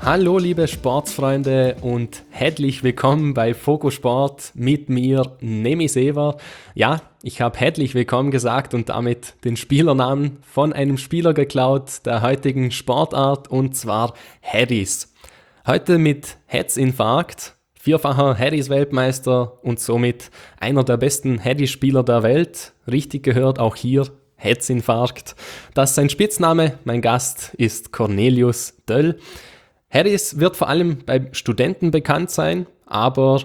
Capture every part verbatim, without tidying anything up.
Hallo liebe Sportsfreunde und herzlich willkommen bei Fokus Sport mit mir, Nemi Sever. Ja, ich habe herzlich willkommen gesagt und damit den Spielernamen von einem Spieler geklaut der heutigen Sportart, und zwar Harris. Heute mit Herzinfarkt, vierfacher Harris-Weltmeister und somit einer der besten Harris-Spieler der Welt. Richtig gehört, auch hier Herzinfarkt. Das ist sein Spitzname. Mein Gast ist Cornelius Döll. Harris wird vor allem bei Studenten bekannt sein, aber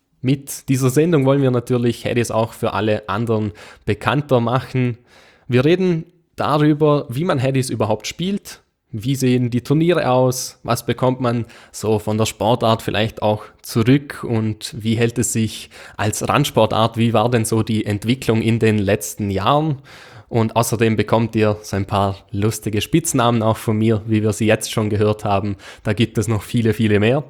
mit dieser Sendung wollen wir natürlich Harris auch für alle anderen bekannter machen. Wir reden darüber, wie man Harris überhaupt spielt, wie sehen die Turniere aus, was bekommt man so von der Sportart vielleicht auch zurück und wie hält es sich als Randsportart, wie war denn so die Entwicklung in den letzten Jahren? Und außerdem bekommt ihr so ein paar lustige Spitznamen auch von mir, wie wir sie jetzt schon gehört haben. Da gibt es noch viele, viele mehr.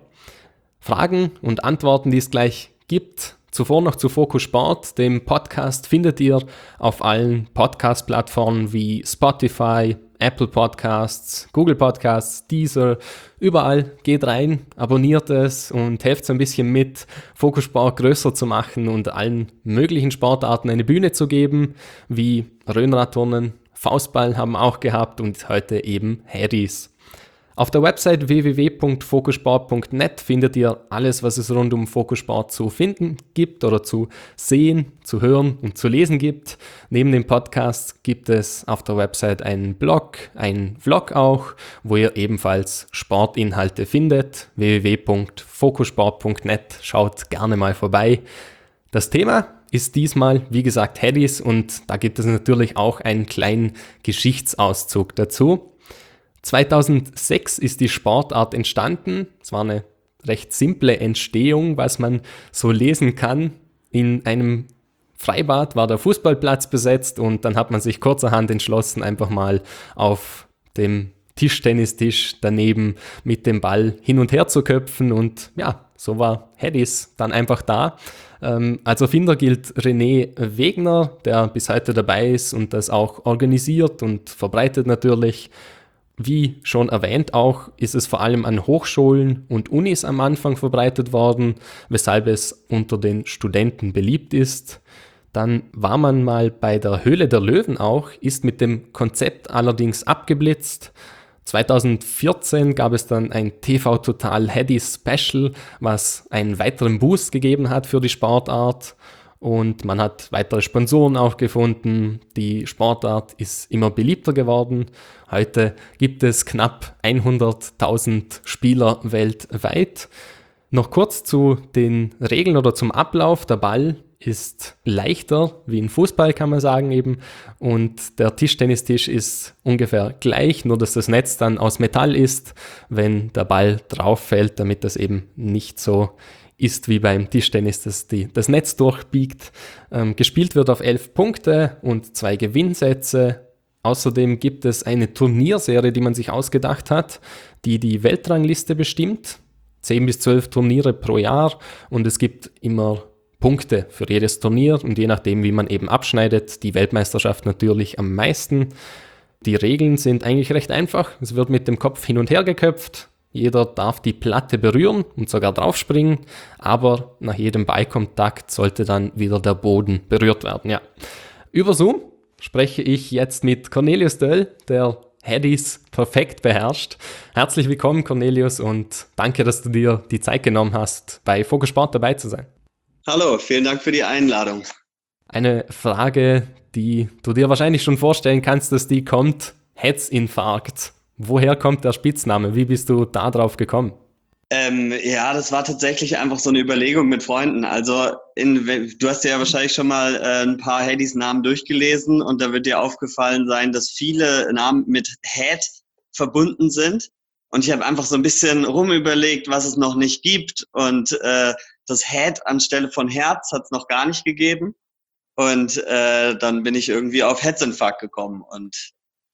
Fragen und Antworten, die es gleich gibt. Zuvor noch zu Fokus Sport. Dem Podcast findet ihr auf allen Podcast-Plattformen wie Spotify, Apple Podcasts, Google Podcasts, Deezer, überall. Geht rein, abonniert es und helft so ein bisschen mit, Fokus Sport größer zu machen und allen möglichen Sportarten eine Bühne zu geben, wie Röhnradturnen, Faustball haben wir auch gehabt und heute eben Harris. Auf der Website w w w punkt fokussport punkt net findet ihr alles, was es rund um Fokus Sport zu finden gibt oder zu sehen, zu hören und zu lesen gibt. Neben dem Podcast gibt es auf der Website einen Blog, einen Vlog auch, wo ihr ebenfalls Sportinhalte findet. w w w punkt fokussport punkt net, schaut gerne mal vorbei. Das Thema ist diesmal, wie gesagt, Harris, und da gibt es natürlich auch einen kleinen Geschichtsauszug dazu. zweitausendsechs ist die Sportart entstanden. Es war eine recht simple Entstehung, was man so lesen kann. In einem Freibad war der Fußballplatz besetzt und dann hat man sich kurzerhand entschlossen, einfach mal auf dem Tischtennistisch daneben mit dem Ball hin und her zu köpfen, und ja, so war Harris dann einfach da. Ähm, als Erfinder gilt René Wegner, der bis heute dabei ist und das auch organisiert und verbreitet natürlich. Wie schon erwähnt auch, ist es vor allem an Hochschulen und Unis am Anfang verbreitet worden, weshalb es unter den Studenten beliebt ist. Dann war man mal bei der Höhle der Löwen auch, ist mit dem Konzept allerdings abgeblitzt. zweitausendvierzehn gab es dann ein T V Total Harris Special, was einen weiteren Boost gegeben hat für die Sportart. Und man hat weitere Sponsoren auch gefunden. Die Sportart ist immer beliebter geworden. Heute gibt es knapp hunderttausend Spieler weltweit. Noch kurz zu den Regeln oder zum Ablauf. Der Ball ist leichter wie ein Fußball, kann man sagen eben. Und der Tischtennistisch ist ungefähr gleich, nur dass das Netz dann aus Metall ist, wenn der Ball drauf fällt, damit das eben nicht so ist wie beim Tischtennis, dass die, das Netz durchbiegt. Ähm, gespielt wird auf elf Punkte und zwei Gewinnsätze. Außerdem gibt es eine Turnierserie, die man sich ausgedacht hat, die die Weltrangliste bestimmt. zehn bis zwölf Turniere pro Jahr, und es gibt immer Punkte für jedes Turnier und je nachdem, wie man eben abschneidet, die Weltmeisterschaft natürlich am meisten. Die Regeln sind eigentlich recht einfach. Es wird mit dem Kopf hin und her geköpft. Jeder darf die Platte berühren und sogar draufspringen, aber nach jedem Ballkontakt sollte dann wieder der Boden berührt werden. Ja. Über Zoom spreche ich jetzt mit Cornelius Döll, der Harris perfekt beherrscht. Herzlich willkommen, Cornelius, und danke, dass du dir die Zeit genommen hast, bei Fokus Sport dabei zu sein. Hallo, vielen Dank für die Einladung. Eine Frage, die du dir wahrscheinlich schon vorstellen kannst, dass die kommt: Herzinfarkt. Woher kommt der Spitzname? Wie bist du da drauf gekommen? Ähm, ja, das war tatsächlich einfach so eine Überlegung mit Freunden. Also in, du hast ja wahrscheinlich schon mal äh, ein paar Harris-Namen durchgelesen, und da wird dir aufgefallen sein, dass viele Namen mit Head verbunden sind. Und ich habe einfach so ein bisschen rumüberlegt, was es noch nicht gibt. Und äh, das Head anstelle von Herz hat es noch gar nicht gegeben. Und äh, dann bin ich irgendwie auf Herzinfarkt gekommen. Und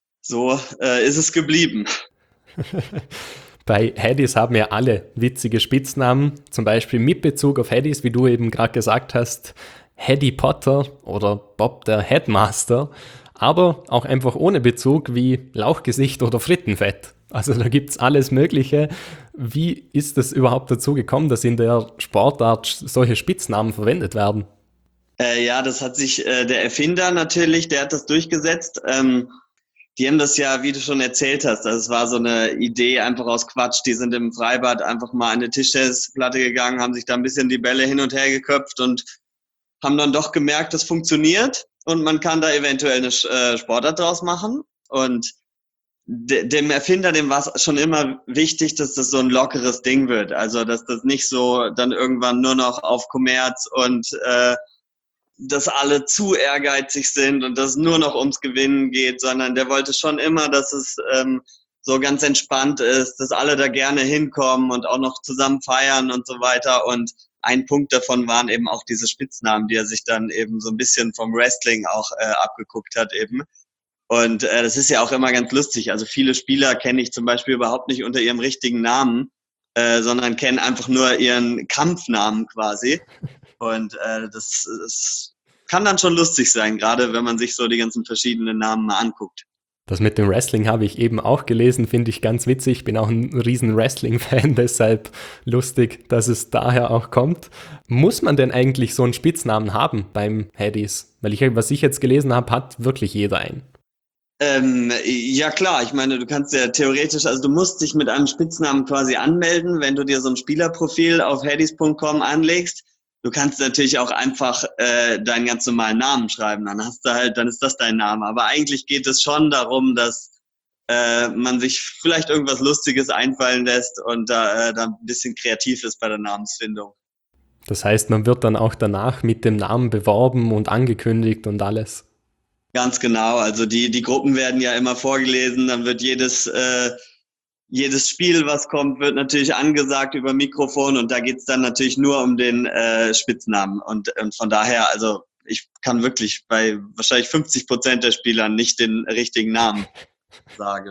so äh, ist es geblieben. Bei Harris haben ja alle witzige Spitznamen, zum Beispiel mit Bezug auf Harris, wie du eben gerade gesagt hast, Harry Potter oder Bob der Headmaster, aber auch einfach ohne Bezug wie Lauchgesicht oder Frittenfett. Also da gibt es alles Mögliche. Wie ist es überhaupt dazu gekommen, dass in der Sportart solche Spitznamen verwendet werden? Äh, ja, das hat sich äh, der Erfinder natürlich, der hat das durchgesetzt. Ähm, die haben das ja, wie du schon erzählt hast, also es war so eine Idee einfach aus Quatsch. Die sind im Freibad einfach mal an eine Tischtennisplatte gegangen, haben sich da ein bisschen die Bälle hin und her geköpft und haben dann doch gemerkt, das funktioniert und man kann da eventuell eine äh, Sportart draus machen. Und de dem Erfinder, dem war es schon immer wichtig, dass das so ein lockeres Ding wird. Also, dass das nicht so dann irgendwann nur noch auf Kommerz und äh, dass alle zu ehrgeizig sind und dass es nur noch ums Gewinnen geht, sondern der wollte schon immer, dass es ähm, so ganz entspannt ist, dass alle da gerne hinkommen und auch noch zusammen feiern und so weiter. Und ein Punkt davon waren eben auch diese Spitznamen, die er sich dann eben so ein bisschen vom Wrestling auch äh, abgeguckt hat eben. Und äh, das ist ja auch immer ganz lustig. Also viele Spieler kenne ich zum Beispiel überhaupt nicht unter ihrem richtigen Namen, äh, sondern kennen einfach nur ihren Kampfnamen quasi. Und äh, das, das kann dann schon lustig sein, gerade wenn man sich so die ganzen verschiedenen Namen mal anguckt. Das mit dem Wrestling habe ich eben auch gelesen, finde ich ganz witzig. Ich bin auch ein riesen Wrestling-Fan, deshalb lustig, dass es daher auch kommt. Muss man denn eigentlich so einen Spitznamen haben beim Headies? Weil ich, was ich jetzt gelesen habe, hat wirklich jeder einen. Ähm, ja klar, ich meine, du kannst ja theoretisch, also du musst dich mit einem Spitznamen quasi anmelden, wenn du dir so ein Spielerprofil auf headies punkt com anlegst. Du kannst natürlich auch einfach äh, deinen ganz normalen Namen schreiben, dann hast du halt, dann ist das dein Name. Aber eigentlich geht es schon darum, dass äh, man sich vielleicht irgendwas Lustiges einfallen lässt und da, äh, da ein bisschen kreativ ist bei der Namensfindung. Das heißt, man wird dann auch danach mit dem Namen beworben und angekündigt und alles. Ganz genau. Also die, die Gruppen werden ja immer vorgelesen, dann wird jedes, äh, jedes Spiel, was kommt, wird natürlich angesagt über Mikrofon und da geht's dann natürlich nur um den äh, Spitznamen. Und, und von daher, also ich kann wirklich bei wahrscheinlich fünfzig Prozent der Spielern nicht den richtigen Namen sagen.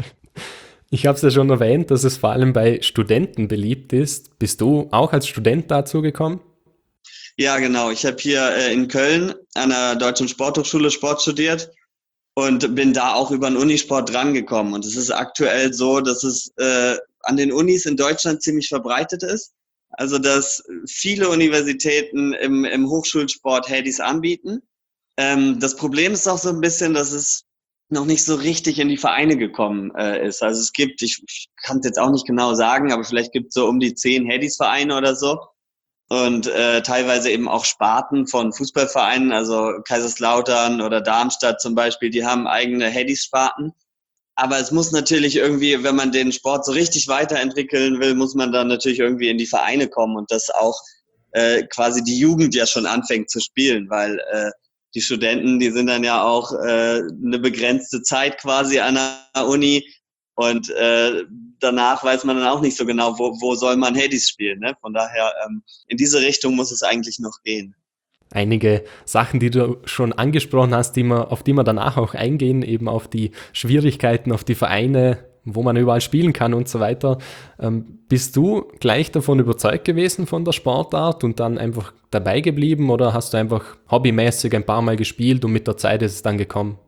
Ich habe es ja schon erwähnt, dass es vor allem bei Studenten beliebt ist. Bist du auch als Student dazu gekommen? Ja, genau. Ich habe hier äh, in Köln an der Deutschen Sporthochschule Sport studiert und bin da auch über den Unisport drangekommen. Und es ist aktuell so, dass es äh, an den Unis in Deutschland ziemlich verbreitet ist. Also, dass viele Universitäten im, im Hochschulsport Headies anbieten. Ähm, das Problem ist auch so ein bisschen, dass es noch nicht so richtig in die Vereine gekommen äh, ist. Also es gibt, ich, ich kann es jetzt auch nicht genau sagen, aber vielleicht gibt es so um die zehn Headies-Vereine oder so. Und äh, teilweise eben auch Sparten von Fußballvereinen, also Kaiserslautern oder Darmstadt zum Beispiel, die haben eigene Headies-Sparten. Aber es muss natürlich irgendwie, wenn man den Sport so richtig weiterentwickeln will, muss man dann natürlich irgendwie in die Vereine kommen und das auch äh, quasi die Jugend ja schon anfängt zu spielen, weil äh, die Studenten, die sind dann ja auch äh, eine begrenzte Zeit quasi an der Uni und äh, danach weiß man dann auch nicht so genau, wo, wo soll man Hades spielen. Ne? Von daher, ähm, in diese Richtung muss es eigentlich noch gehen. Einige Sachen, die du schon angesprochen hast, die man, auf die wir danach auch eingehen, eben auf die Schwierigkeiten, auf die Vereine, wo man überall spielen kann und so weiter. Ähm, bist du gleich davon überzeugt gewesen von der Sportart und dann einfach dabei geblieben oder hast du einfach hobbymäßig ein paar Mal gespielt und mit der Zeit ist es dann gekommen?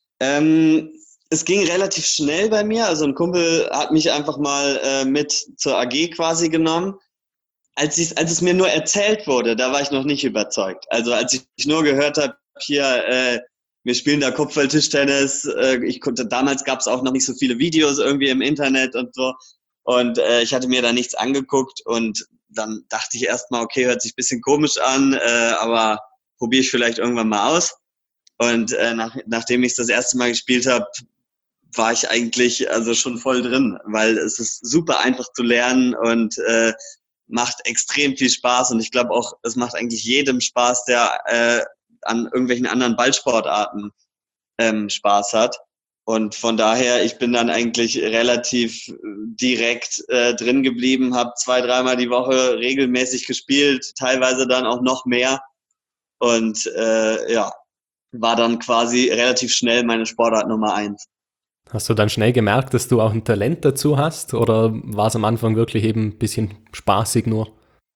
Ähm, es ging relativ schnell bei mir. Also ein Kumpel hat mich einfach mal äh, mit zur A G quasi genommen. Als, ich, als es mir nur erzählt wurde, da war ich noch nicht überzeugt. Also als ich nur gehört habe, hier, äh, wir spielen da Kopfball-Tischtennis. Äh, ich konnte, damals gab es auch noch nicht so viele Videos irgendwie im Internet und so. Und äh, ich hatte mir da nichts angeguckt und dann dachte ich erstmal, okay, hört sich ein bisschen komisch an, äh, aber probiere ich vielleicht irgendwann mal aus. Und äh, nach, nachdem ich das erste Mal gespielt habe, war ich eigentlich also schon voll drin, weil es ist super einfach zu lernen und äh, macht extrem viel Spaß und ich glaube auch, es macht eigentlich jedem Spaß, der äh, an irgendwelchen anderen Ballsportarten ähm, Spaß hat. Und von daher, ich bin dann eigentlich relativ direkt äh, drin geblieben, habe zwei, dreimal die Woche regelmäßig gespielt, teilweise dann auch noch mehr. Und äh, ja, war dann quasi relativ schnell meine Sportart Nummer eins. Hast du dann schnell gemerkt, dass du auch ein Talent dazu hast oder war es am Anfang wirklich eben ein bisschen spaßig nur?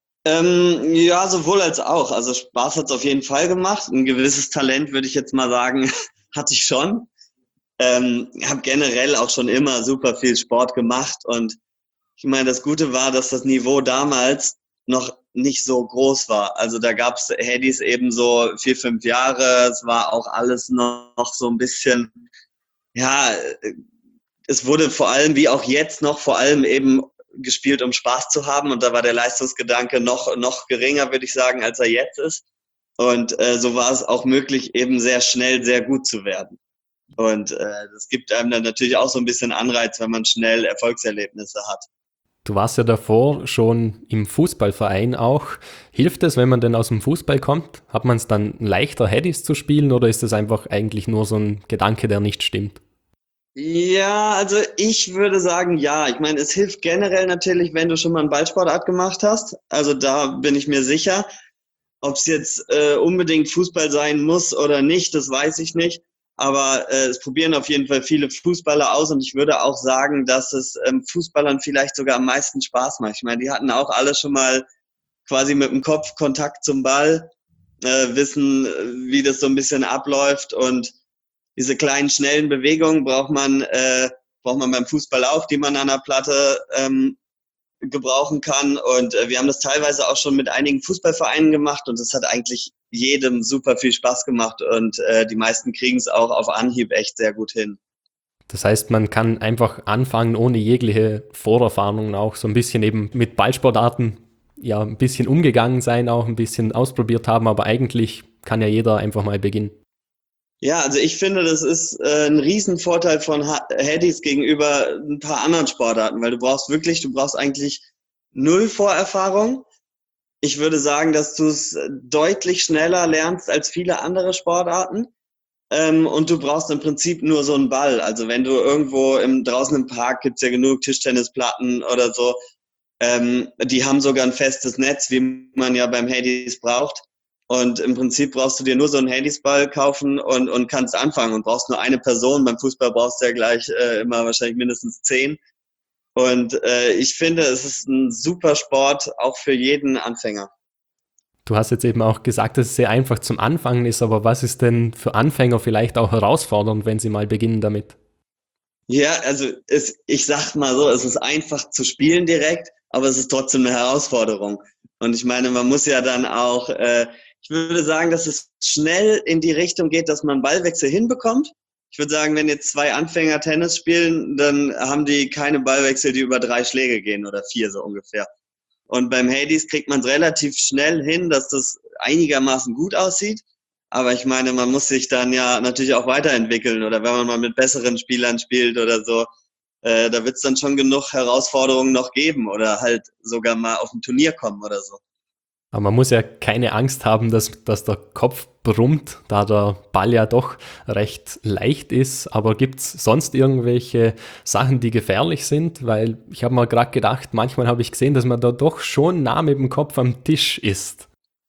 Ähm, ja, sowohl als auch. Also Spaß hat es auf jeden Fall gemacht. Ein gewisses Talent, würde ich jetzt mal sagen, hatte ich schon. Ähm, habe generell auch schon immer super viel Sport gemacht und ich meine, das Gute war, dass das Niveau damals noch nicht so groß war. Also da gab's Handys eben so vier, fünf Jahre. Es war auch alles noch so ein bisschen, ja, es wurde vor allem, wie auch jetzt noch, vor allem eben gespielt, um Spaß zu haben. Und da war der Leistungsgedanke noch, noch geringer, würde ich sagen, als er jetzt ist. Und äh, so war es auch möglich, eben sehr schnell sehr gut zu werden. Und äh, das gibt einem dann natürlich auch so ein bisschen Anreiz, wenn man schnell Erfolgserlebnisse hat. Du warst ja davor schon im Fußballverein auch. Hilft es, wenn man denn aus dem Fußball kommt? Hat man es dann leichter, Headies zu spielen oder ist das einfach eigentlich nur so ein Gedanke, der nicht stimmt? Ja, also ich würde sagen, ja. Ich meine, es hilft generell natürlich, wenn du schon mal einen Ballsportart gemacht hast. Also da bin ich mir sicher. Ob es jetzt äh, unbedingt Fußball sein muss oder nicht, das weiß ich nicht. Aber äh, es probieren auf jeden Fall viele Fußballer aus und ich würde auch sagen, dass es ähm, Fußballern vielleicht sogar am meisten Spaß macht. Ich meine, die hatten auch alle schon mal quasi mit dem Kopf Kontakt zum Ball, äh, wissen, äh, wie das so ein bisschen abläuft und diese kleinen schnellen Bewegungen braucht man äh, braucht man beim Fußball auch, die man an der Platte ähm, gebrauchen kann. Und äh, wir haben das teilweise auch schon mit einigen Fußballvereinen gemacht und es hat eigentlich jedem super viel Spaß gemacht und äh, die meisten kriegen es auch auf Anhieb echt sehr gut hin. Das heißt, man kann einfach anfangen, ohne jegliche Vorerfahrungen auch so ein bisschen eben mit Ballsportarten ja ein bisschen umgegangen sein, auch ein bisschen ausprobiert haben, aber eigentlich kann ja jeder einfach mal beginnen. Ja, also ich finde, das ist äh, ein Riesenvorteil von Ha- Headies gegenüber ein paar anderen Sportarten, weil du brauchst wirklich, du brauchst eigentlich null Vorerfahrung. Ich würde sagen, dass du es deutlich schneller lernst als viele andere Sportarten. Ähm, und du brauchst im Prinzip nur so einen Ball. Also wenn du irgendwo im, draußen im Park gibt's ja genug Tischtennisplatten oder so. Ähm, die haben sogar ein festes Netz, wie man ja beim Hades braucht. Und im Prinzip brauchst du dir nur so einen Hades-Ball kaufen und, und kannst anfangen und brauchst nur eine Person. Beim Fußball brauchst du ja gleich äh, immer wahrscheinlich mindestens zehn. Und äh, ich finde, es ist ein super Sport, auch für jeden Anfänger. Du hast jetzt eben auch gesagt, dass es sehr einfach zum Anfangen ist, aber was ist denn für Anfänger vielleicht auch herausfordernd, wenn sie mal beginnen damit? Ja, also es, ich sag mal so, es ist einfach zu spielen direkt, aber es ist trotzdem eine Herausforderung. Und ich meine, man muss ja dann auch, äh, ich würde sagen, dass es schnell in die Richtung geht, dass man Ballwechsel hinbekommt. Ich würde sagen, wenn jetzt zwei Anfänger Tennis spielen, dann haben die keine Ballwechsel, die über drei Schläge gehen oder vier so ungefähr. Und beim Hades kriegt man es relativ schnell hin, dass das einigermaßen gut aussieht. Aber ich meine, man muss sich dann ja natürlich auch weiterentwickeln oder wenn man mal mit besseren Spielern spielt oder so, äh, da wird es dann schon genug Herausforderungen noch geben oder halt sogar mal auf ein Turnier kommen oder so. Aber man muss ja keine Angst haben, dass, dass der Kopf brummt, da der Ball ja doch recht leicht ist. Aber gibt es sonst irgendwelche Sachen, die gefährlich sind? Weil ich habe mir gerade gedacht, manchmal habe ich gesehen, dass man da doch schon nah mit dem Kopf am Tisch ist.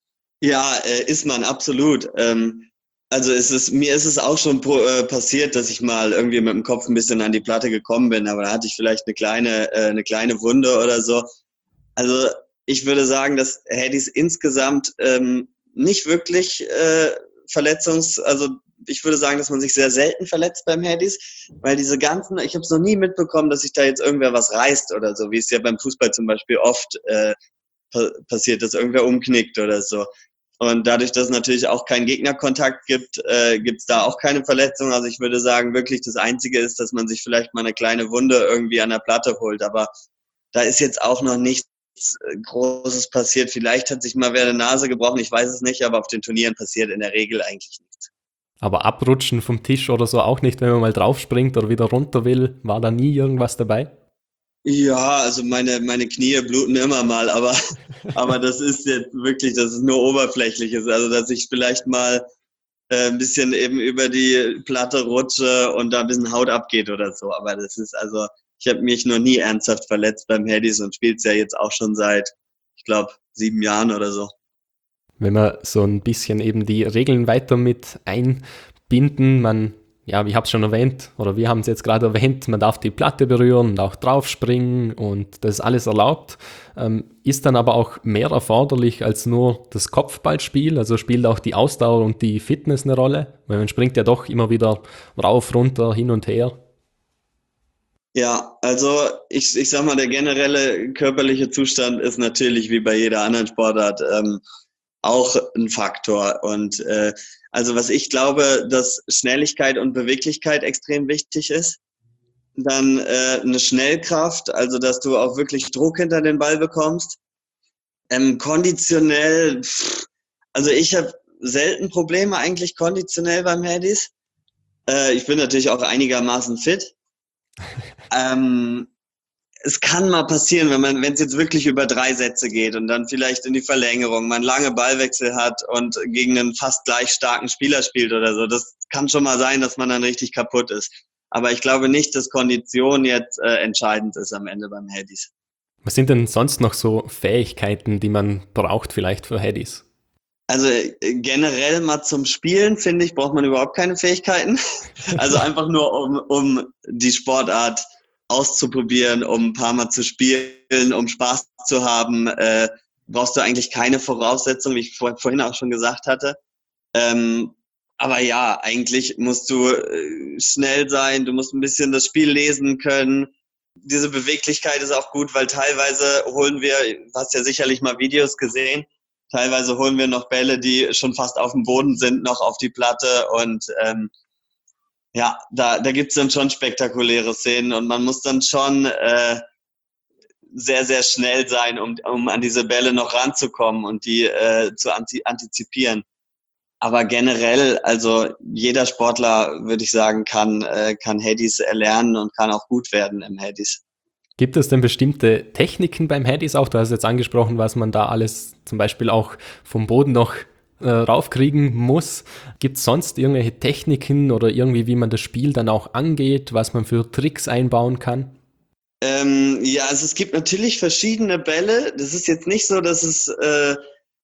Ja, äh, ist man absolut. Ähm, also es ist, mir ist es auch schon pro, äh, passiert, dass ich mal irgendwie mit dem Kopf ein bisschen an die Platte gekommen bin, aber da hatte ich vielleicht eine kleine, äh, eine kleine Wunde oder so. Also ich würde sagen, dass Hades insgesamt ähm, nicht wirklich äh, Verletzungs, also ich würde sagen, dass man sich sehr selten verletzt beim Hades, weil diese ganzen, ich habe es noch nie mitbekommen, dass sich da jetzt irgendwer was reißt oder so, wie es ja beim Fußball zum Beispiel oft äh, pa passiert, dass irgendwer umknickt oder so. Und dadurch, dass es natürlich auch keinen Gegnerkontakt gibt, äh, gibt es da auch keine Verletzung. Also ich würde sagen, wirklich das Einzige ist, dass man sich vielleicht mal eine kleine Wunde irgendwie an der Platte holt. Aber da ist jetzt auch noch nichts äh, Großes passiert. Vielleicht hat sich mal wer eine Nase gebrochen, ich weiß es nicht, aber auf den Turnieren passiert in der Regel eigentlich nichts. Aber abrutschen vom Tisch oder so auch nicht, wenn man mal draufspringt oder wieder runter will, war da nie irgendwas dabei? Ja, also meine, meine Knie bluten immer mal, aber, aber das ist jetzt wirklich, das ist nur Oberflächliches. Also, dass ich vielleicht mal äh, ein bisschen eben über die Platte rutsche und da ein bisschen Haut abgeht oder so. Aber das ist also, ich habe mich noch nie ernsthaft verletzt beim Headies und spiele es ja jetzt auch schon seit, ich glaube, sieben Jahren oder so. Wenn wir so ein bisschen eben die Regeln weiter mit einbinden, man ja, ich habe es schon erwähnt, oder wir haben es jetzt gerade erwähnt, man darf die Platte berühren und auch draufspringen und das ist alles erlaubt. Ähm, ist dann aber auch mehr erforderlich als nur das Kopfballspiel, also spielt auch die Ausdauer und die Fitness eine Rolle, weil man springt ja doch immer wieder rauf, runter, hin und her. Ja, also ich, ich sag mal, der generelle körperliche Zustand ist natürlich wie bei jeder anderen Sportart ähm, auch ein Faktor. Und äh, also was ich glaube, dass Schnelligkeit und Beweglichkeit extrem wichtig ist. Dann äh, eine Schnellkraft, also dass du auch wirklich Druck hinter den Ball bekommst. Ähm, konditionell, pff, also ich habe selten Probleme eigentlich konditionell beim Headies. Äh, ich bin natürlich auch einigermaßen fit. Ähm, Es kann mal passieren, wenn man, wenn es jetzt wirklich über drei Sätze geht und dann vielleicht in die Verlängerung, man lange Ballwechsel hat und gegen einen fast gleich starken Spieler spielt oder so. Das kann schon mal sein, dass man dann richtig kaputt ist. Aber ich glaube nicht, dass Kondition jetzt äh, entscheidend ist am Ende beim Headies. Was sind denn sonst noch so Fähigkeiten, die man braucht vielleicht für Headies? Also äh, generell mal zum Spielen, finde ich, braucht man überhaupt keine Fähigkeiten. Also einfach nur, um, um die Sportart auszuprobieren, um ein paar Mal zu spielen, um Spaß zu haben, äh, brauchst du eigentlich keine Voraussetzungen, wie ich vor, vorhin auch schon gesagt hatte. Ähm, aber ja, eigentlich musst du äh, schnell sein, du musst ein bisschen das Spiel lesen können. Diese Beweglichkeit ist auch gut, weil teilweise holen wir, du hast ja sicherlich mal Videos gesehen, teilweise holen wir noch Bälle, die schon fast auf dem Boden sind, noch auf die Platte und ähm, ja, da, da gibt's dann schon spektakuläre Szenen und man muss dann schon äh, sehr, sehr schnell sein, um, um an diese Bälle noch ranzukommen und die äh, zu anti- antizipieren. Aber generell, also jeder Sportler, würde ich sagen, kann, äh, kann Headies erlernen und kann auch gut werden im Headies. Gibt es denn bestimmte Techniken beim Headies auch? Du hast jetzt angesprochen, was man da alles zum Beispiel auch vom Boden noch äh, raufkriegen muss. Gibt es sonst irgendwelche Techniken oder irgendwie, wie man das Spiel dann auch angeht, was man für Tricks einbauen kann? Ähm, ja, also es gibt natürlich verschiedene Bälle. Das ist jetzt nicht so, dass es äh,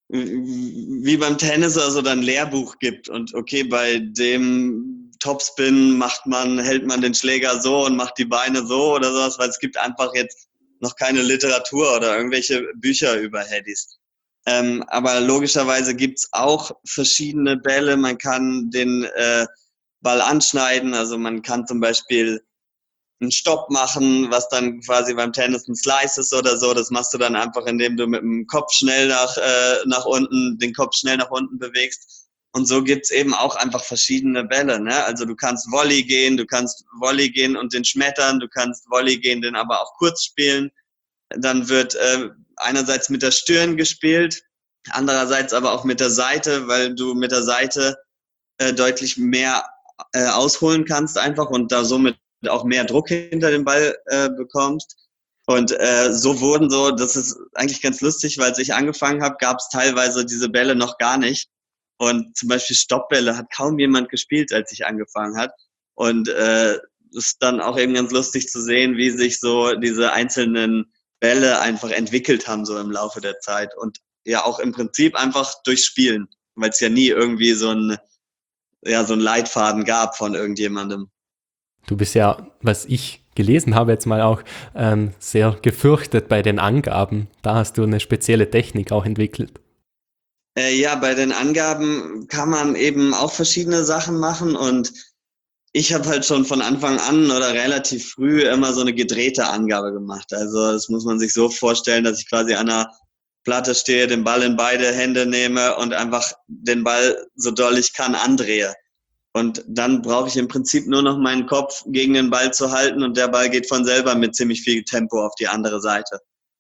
wie beim Tennis also dann ein Lehrbuch gibt und okay, bei dem Topspin macht man, hält man den Schläger so und macht die Beine so oder sowas, weil es gibt einfach jetzt noch keine Literatur oder irgendwelche Bücher über Headies. Ähm, aber logischerweise gibt's auch verschiedene Bälle. Man kann den äh, Ball anschneiden, also man kann zum Beispiel einen Stopp machen, was dann quasi beim Tennis ein Slice ist oder so. Das machst du dann einfach, indem du mit dem Kopf schnell nach, äh, nach unten, den Kopf schnell nach unten bewegst. Und so gibt's eben auch einfach verschiedene Bälle. Ne? Also du kannst Volley gehen, du kannst Volley gehen und den schmettern, du kannst Volley gehen, den aber auch kurz spielen. Dann wird äh, einerseits mit der Stirn gespielt, andererseits aber auch mit der Seite, weil du mit der Seite äh, deutlich mehr äh, ausholen kannst einfach und da somit auch mehr Druck hinter den Ball äh, bekommst. Und äh, so wurden so, das ist eigentlich ganz lustig, weil als ich angefangen habe, gab es teilweise diese Bälle noch gar nicht. Und zum Beispiel Stoppbälle hat kaum jemand gespielt, als ich angefangen hat. Und äh, ist dann auch eben ganz lustig zu sehen, wie sich so diese einzelnen Bälle einfach entwickelt haben so im Laufe der Zeit. Und ja auch im Prinzip einfach durch Spielen, weil es ja nie irgendwie so ein ja so ein Leitfaden gab von irgendjemandem. Du bist ja, was ich gelesen habe jetzt mal auch, ähm, sehr gefürchtet bei den Angaben. Da hast du eine spezielle Technik auch entwickelt. Äh, ja, bei den Angaben kann man eben auch verschiedene Sachen machen und ich habe halt schon von Anfang an oder relativ früh immer so eine gedrehte Angabe gemacht. Also das muss man sich so vorstellen, dass ich quasi an einer Platte stehe, den Ball in beide Hände nehme und einfach den Ball so doll ich kann andrehe. Und dann brauche ich im Prinzip nur noch meinen Kopf gegen den Ball zu halten und der Ball geht von selber mit ziemlich viel Tempo auf die andere Seite.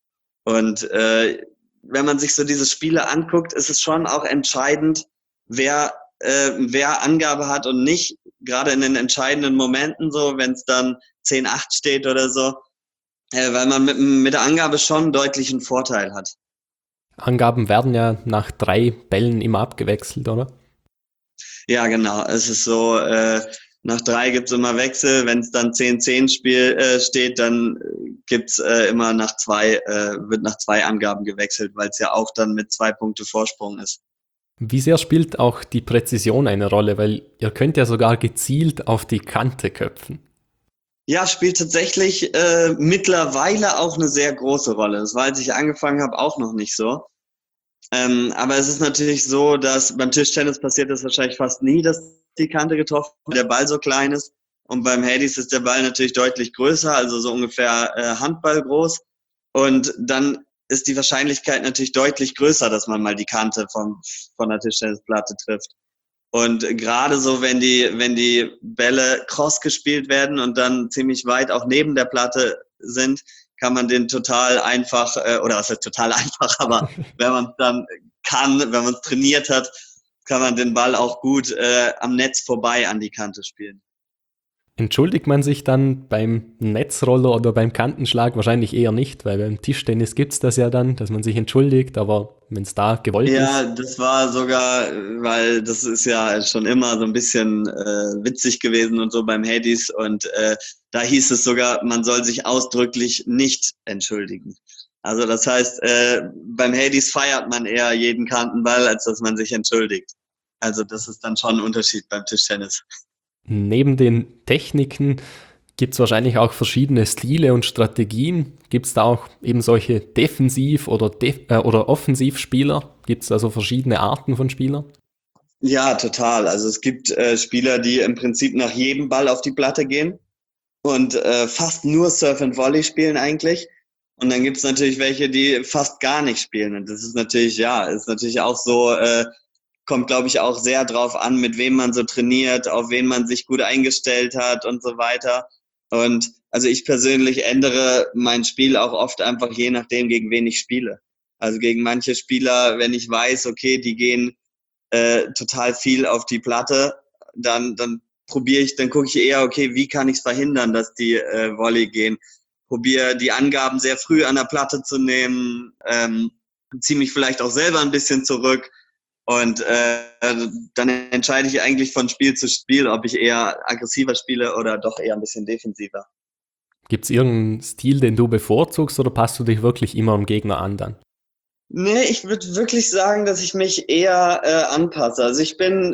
Und äh, wenn man sich so diese Spiele anguckt, ist es schon auch entscheidend, wer, äh, wer Angabe hat und nicht. Gerade in den entscheidenden Momenten, so wenn es dann zehn acht steht oder so, äh, weil man mit, mit der Angabe schon einen deutlichen Vorteil hat. Angaben werden ja nach drei Bällen immer abgewechselt, oder? Ja, genau. Es ist so, äh, nach drei gibt's immer Wechsel. Wenn es dann zehn zehn Spiel äh, steht, dann gibt's äh, immer nach zwei, äh, wird nach zwei Angaben gewechselt, weil es ja auch dann mit zwei Punkte Vorsprung ist. Wie sehr spielt auch die Präzision eine Rolle? Weil ihr könnt ja sogar gezielt auf die Kante köpfen. Ja, spielt tatsächlich äh, mittlerweile auch eine sehr große Rolle. Das war, als ich angefangen habe, auch noch nicht so. Ähm, aber es ist natürlich so, dass beim Tischtennis passiert das wahrscheinlich fast nie, dass die Kante getroffen wird, der Ball so klein ist. Und beim Hades ist der Ball natürlich deutlich größer, also so ungefähr äh, Handball groß. Und dann ist die Wahrscheinlichkeit natürlich deutlich größer, dass man mal die Kante vom, von der Tischtennisplatte trifft. Und gerade so, wenn die, wenn die Bälle cross gespielt werden und dann ziemlich weit auch neben der Platte sind, kann man den total einfach, äh, oder was heißt total einfach, aber wenn man es dann kann, wenn man es trainiert hat, kann man den Ball auch gut äh, am Netz vorbei an die Kante spielen. Entschuldigt man sich dann beim Netzroller oder beim Kantenschlag? Wahrscheinlich eher nicht, weil beim Tischtennis gibt es das ja dann, dass man sich entschuldigt, aber wenn es da gewollt Ja, ist. das war sogar, weil das ist ja schon immer so ein bisschen äh, witzig gewesen und so beim Hades und äh, da hieß es sogar, man soll sich ausdrücklich nicht entschuldigen. Also das heißt, äh, beim Hades feiert man eher jeden Kantenball, als dass man sich entschuldigt. Also das ist dann schon ein Unterschied beim Tischtennis. Neben den Techniken gibt es wahrscheinlich auch verschiedene Stile und Strategien. Gibt es da auch eben solche Defensiv- oder, Def äh, oder Offensivspieler? Gibt es also verschiedene Arten von Spielern? Ja, total. Also es gibt äh, Spieler, die im Prinzip nach jedem Ball auf die Platte gehen und äh, fast nur Surf and Volley spielen eigentlich. Und dann gibt's natürlich welche, die fast gar nicht spielen. Und das ist natürlich, ja, ist natürlich auch so, äh, kommt, glaube ich, auch sehr drauf an, mit wem man so trainiert, auf wen man sich gut eingestellt hat und so weiter. Und also ich persönlich ändere mein Spiel auch oft einfach je nachdem, gegen wen ich spiele. Also gegen manche Spieler, wenn ich weiß, okay, die gehen äh, total viel auf die Platte, dann, dann probiere ich, dann gucke ich eher, okay, wie kann ich es verhindern, dass die äh, Volley gehen. Probiere die Angaben sehr früh an der Platte zu nehmen, ähm, ziehe mich vielleicht auch selber ein bisschen zurück und äh, dann entscheide ich eigentlich von Spiel zu Spiel, ob ich eher aggressiver spiele oder doch eher ein bisschen defensiver. Gibt es irgendeinen Stil, den du bevorzugst oder passt du dich wirklich immer am Gegner an dann? Nee, ich würde wirklich sagen, dass ich mich eher äh, anpasse. Also ich bin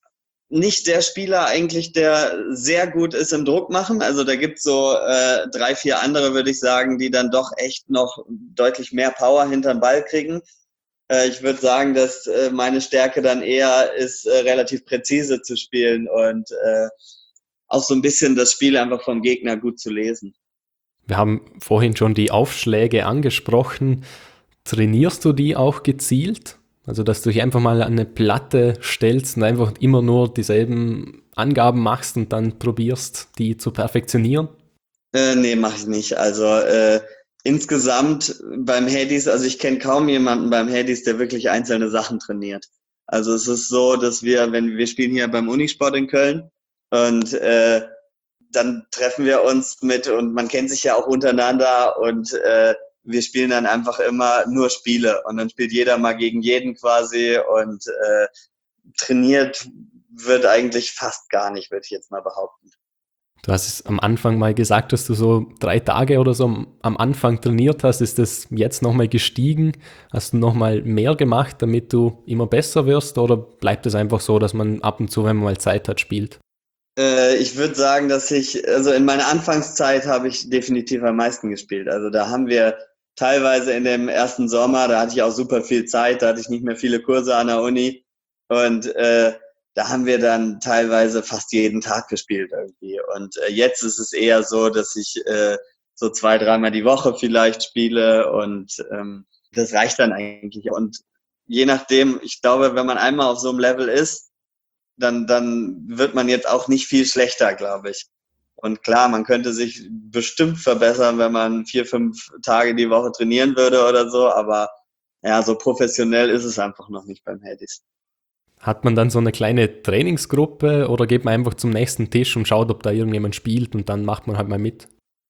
nicht der Spieler eigentlich, der sehr gut ist im Druck machen. Also da gibt's so äh, drei, vier andere, würde ich sagen, die dann doch echt noch deutlich mehr Power hinterm Ball kriegen. Äh, ich würde sagen, dass äh, meine Stärke dann eher ist, äh, relativ präzise zu spielen und äh, auch so ein bisschen das Spiel einfach vom Gegner gut zu lesen. Wir haben vorhin schon die Aufschläge angesprochen. Trainierst du die auch gezielt? Also, dass du dich einfach mal an eine Platte stellst und einfach immer nur dieselben Angaben machst und dann probierst, die zu perfektionieren? Äh, nee, mache ich nicht. Also äh, insgesamt beim Hades, also ich kenne kaum jemanden beim Hades, der wirklich einzelne Sachen trainiert. Also es ist so, dass wir, wenn wir spielen hier beim Unisport in Köln und äh, dann treffen wir uns mit und man kennt sich ja auch untereinander und äh, wir spielen dann einfach immer nur Spiele und dann spielt jeder mal gegen jeden quasi und äh, trainiert wird eigentlich fast gar nicht, würde ich jetzt mal behaupten. Du hast es am Anfang mal gesagt, dass du so drei Tage oder so am am Anfang trainiert hast. Ist das jetzt nochmal gestiegen? Hast du nochmal mehr gemacht, damit du immer besser wirst? Oder bleibt es einfach so, dass man ab und zu, wenn man mal Zeit hat, spielt? Äh, ich würde sagen, dass ich, also in meiner Anfangszeit habe ich definitiv am meisten gespielt. Also da haben wir teilweise in dem ersten Sommer, da hatte ich auch super viel Zeit, da hatte ich nicht mehr viele Kurse an der Uni und äh, da haben wir dann teilweise fast jeden Tag gespielt irgendwie. Und äh, jetzt ist es eher so, dass ich äh, so zwei, dreimal die Woche vielleicht spiele und ähm, das reicht dann eigentlich. Und je nachdem, ich glaube, wenn man einmal auf so einem Level ist, dann, dann wird man jetzt auch nicht viel schlechter, glaube ich. Und klar, man könnte sich bestimmt verbessern, wenn man vier, fünf Tage die Woche trainieren würde oder so, aber ja, so professionell ist es einfach noch nicht beim Hades. Hat man dann so eine kleine Trainingsgruppe oder geht man einfach zum nächsten Tisch und schaut, ob da irgendjemand spielt und dann macht man halt mal mit?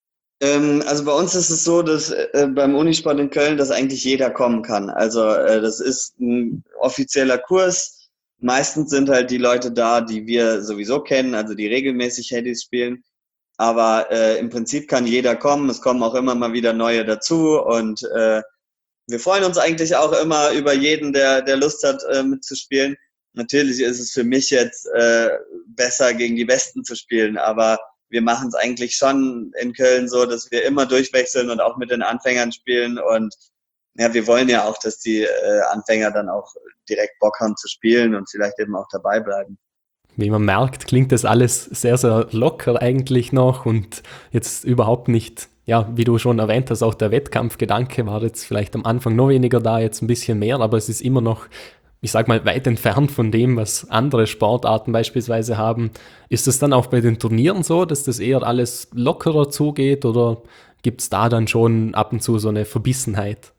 Ähm, also bei uns ist es so, dass äh, beim Unisport in Köln, dass eigentlich jeder kommen kann. Also äh, das ist ein offizieller Kurs. Meistens sind halt die Leute da, die wir sowieso kennen, also die regelmäßig Hades spielen. Aber äh, im Prinzip kann jeder kommen. Es kommen auch immer mal wieder neue dazu und äh, wir freuen uns eigentlich auch immer über jeden, der, der Lust hat, äh, mitzuspielen. Natürlich ist es für mich jetzt äh, besser, gegen die Besten zu spielen, aber wir machen es eigentlich schon in Köln so, dass wir immer durchwechseln und auch mit den Anfängern spielen. Und ja, wir wollen ja auch, dass die äh, Anfänger dann auch direkt Bock haben zu spielen und vielleicht eben auch dabei bleiben. Wie man merkt, klingt das alles sehr, sehr locker eigentlich noch und jetzt überhaupt nicht, ja, wie du schon erwähnt hast, auch der Wettkampfgedanke war jetzt vielleicht am Anfang noch weniger da, jetzt ein bisschen mehr, aber es ist immer noch, ich sag mal, weit entfernt von dem, was andere Sportarten beispielsweise haben. Ist es dann auch bei den Turnieren so, dass das eher alles lockerer zugeht oder gibt es da dann schon ab und zu so eine Verbissenheit?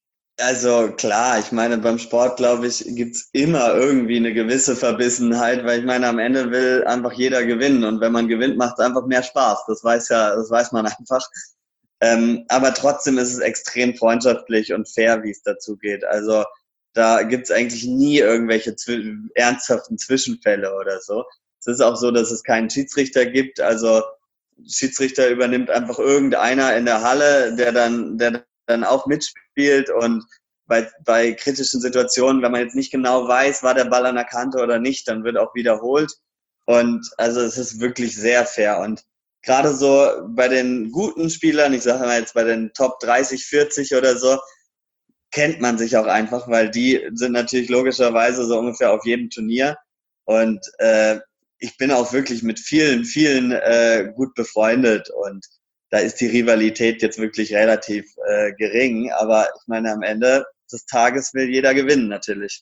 Also klar, ich meine, beim Sport, glaube ich, gibt's immer irgendwie eine gewisse Verbissenheit, weil ich meine, am Ende will einfach jeder gewinnen und wenn man gewinnt, macht es einfach mehr Spaß. Das weiß ja, das weiß man einfach. Ähm, aber trotzdem ist es extrem freundschaftlich und fair, wie es dazu geht. Also da gibt's eigentlich nie irgendwelche zwi- ernsthaften Zwischenfälle oder so. Es ist auch so, dass es keinen Schiedsrichter gibt. Also Schiedsrichter übernimmt einfach irgendeiner in der Halle, der dann, der dann auch mitspielt und bei, bei kritischen Situationen, wenn man jetzt nicht genau weiß, war der Ball an der Kante oder nicht, dann wird auch wiederholt. Und also es ist wirklich sehr fair. Und gerade so bei den guten Spielern, ich sage mal jetzt bei den Top dreißig, vierzig oder so, kennt man sich auch einfach, weil die sind natürlich logischerweise so ungefähr auf jedem Turnier. Und äh, ich bin auch wirklich mit vielen, vielen äh, gut befreundet und da ist die Rivalität jetzt wirklich relativ äh, gering. Aber ich meine, am Ende des Tages will jeder gewinnen natürlich.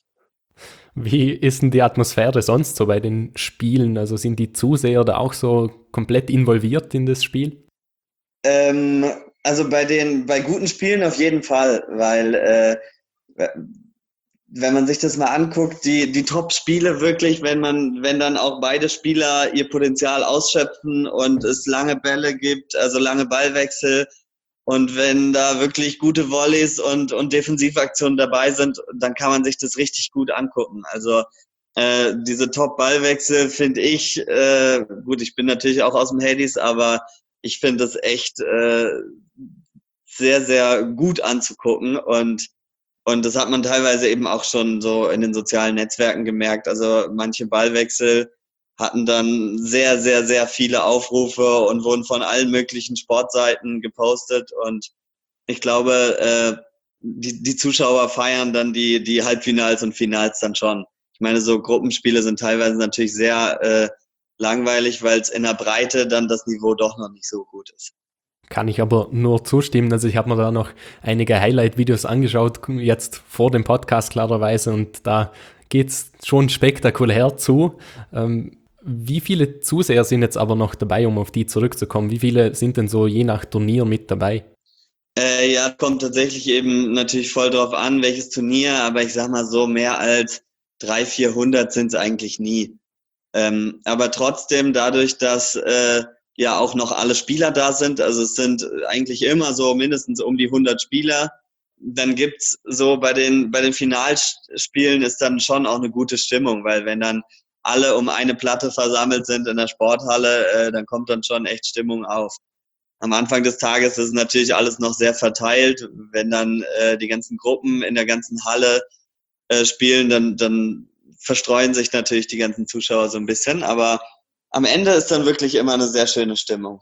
Wie ist denn die Atmosphäre sonst so bei den Spielen? Also sind die Zuseher da auch so komplett involviert in das Spiel? Ähm, also bei den bei guten Spielen auf jeden Fall, weil äh, wenn man sich das mal anguckt, die, die Top-Spiele wirklich, wenn man, wenn dann auch beide Spieler ihr Potenzial ausschöpfen und es lange Bälle gibt, also lange Ballwechsel und wenn da wirklich gute Volleys und, und Defensivaktionen dabei sind, dann kann man sich das richtig gut angucken. Also äh, diese Top-Ballwechsel finde ich, äh, gut, ich bin natürlich auch aus dem Hades, aber ich finde das echt äh, sehr, sehr gut anzugucken und und das hat man teilweise eben auch schon so in den sozialen Netzwerken gemerkt. Also manche Ballwechsel hatten dann sehr, sehr, sehr viele Aufrufe und wurden von allen möglichen Sportseiten gepostet. Und ich glaube, äh, die, die Zuschauer feiern dann die, die Halbfinals und Finals dann schon. Ich meine, so Gruppenspiele sind teilweise natürlich sehr äh, langweilig, weil es in der Breite dann das Niveau doch noch nicht so gut ist. Kann ich aber nur zustimmen. Also ich habe mir da noch einige Highlight-Videos angeschaut, jetzt vor dem Podcast klarerweise, und da geht's schon spektakulär zu. Ähm, wie viele Zuseher sind jetzt aber noch dabei, um auf die zurückzukommen? Wie viele sind denn so je nach Turnier mit dabei? Äh, ja, kommt tatsächlich eben natürlich voll drauf an, welches Turnier, aber ich sag mal so, mehr als dreihundert, vierhundert sind es eigentlich nie. Ähm, aber trotzdem, dadurch, dass äh, ja auch noch alle Spieler da sind, also es sind eigentlich immer so mindestens um die hundert Spieler, dann gibt's so bei den, bei den Finalspielen ist dann schon auch eine gute Stimmung, weil wenn dann alle um eine Platte versammelt sind in der Sporthalle, äh, dann kommt dann schon echt Stimmung auf. Am Anfang des Tages ist natürlich alles noch sehr verteilt. Wenn dann äh, die ganzen Gruppen in der ganzen Halle äh, spielen, dann, dann verstreuen sich natürlich die ganzen Zuschauer so ein bisschen. Aber am Ende ist dann wirklich immer eine sehr schöne Stimmung.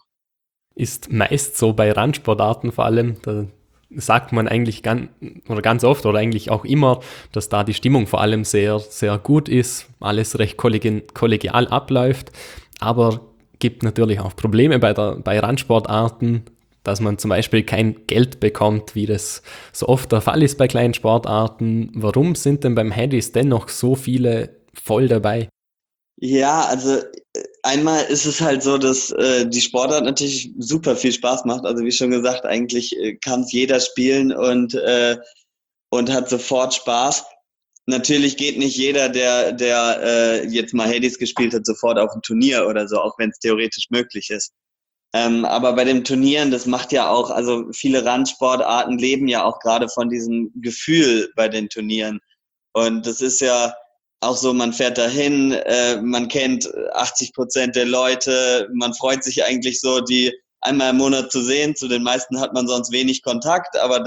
Ist meist so bei Randsportarten vor allem, da sagt man eigentlich ganz, oder ganz oft oder eigentlich auch immer, dass da die Stimmung vor allem sehr, sehr gut ist, alles recht kollegi- kollegial abläuft, aber gibt natürlich auch Probleme bei, der, bei Randsportarten, dass man zum Beispiel kein Geld bekommt, wie das so oft der Fall ist bei kleinen Sportarten. Warum sind denn beim Handys dennoch so viele voll dabei? Ja, also einmal ist es halt so, dass äh, die Sportart natürlich super viel Spaß macht. Also wie schon gesagt, eigentlich äh, kann es jeder spielen und, äh, und hat sofort Spaß. Natürlich geht nicht jeder, der, der äh, jetzt mal Hades gespielt hat, sofort auf ein Turnier oder so, auch wenn es theoretisch möglich ist. Ähm, aber bei den Turnieren, das macht ja auch, also viele Randsportarten leben ja auch gerade von diesem Gefühl bei den Turnieren. Und das ist ja auch so, man fährt dahin, äh, man kennt achtzig Prozent der Leute, man freut sich eigentlich so, die einmal im Monat zu sehen. Zu den meisten hat man sonst wenig Kontakt, aber dann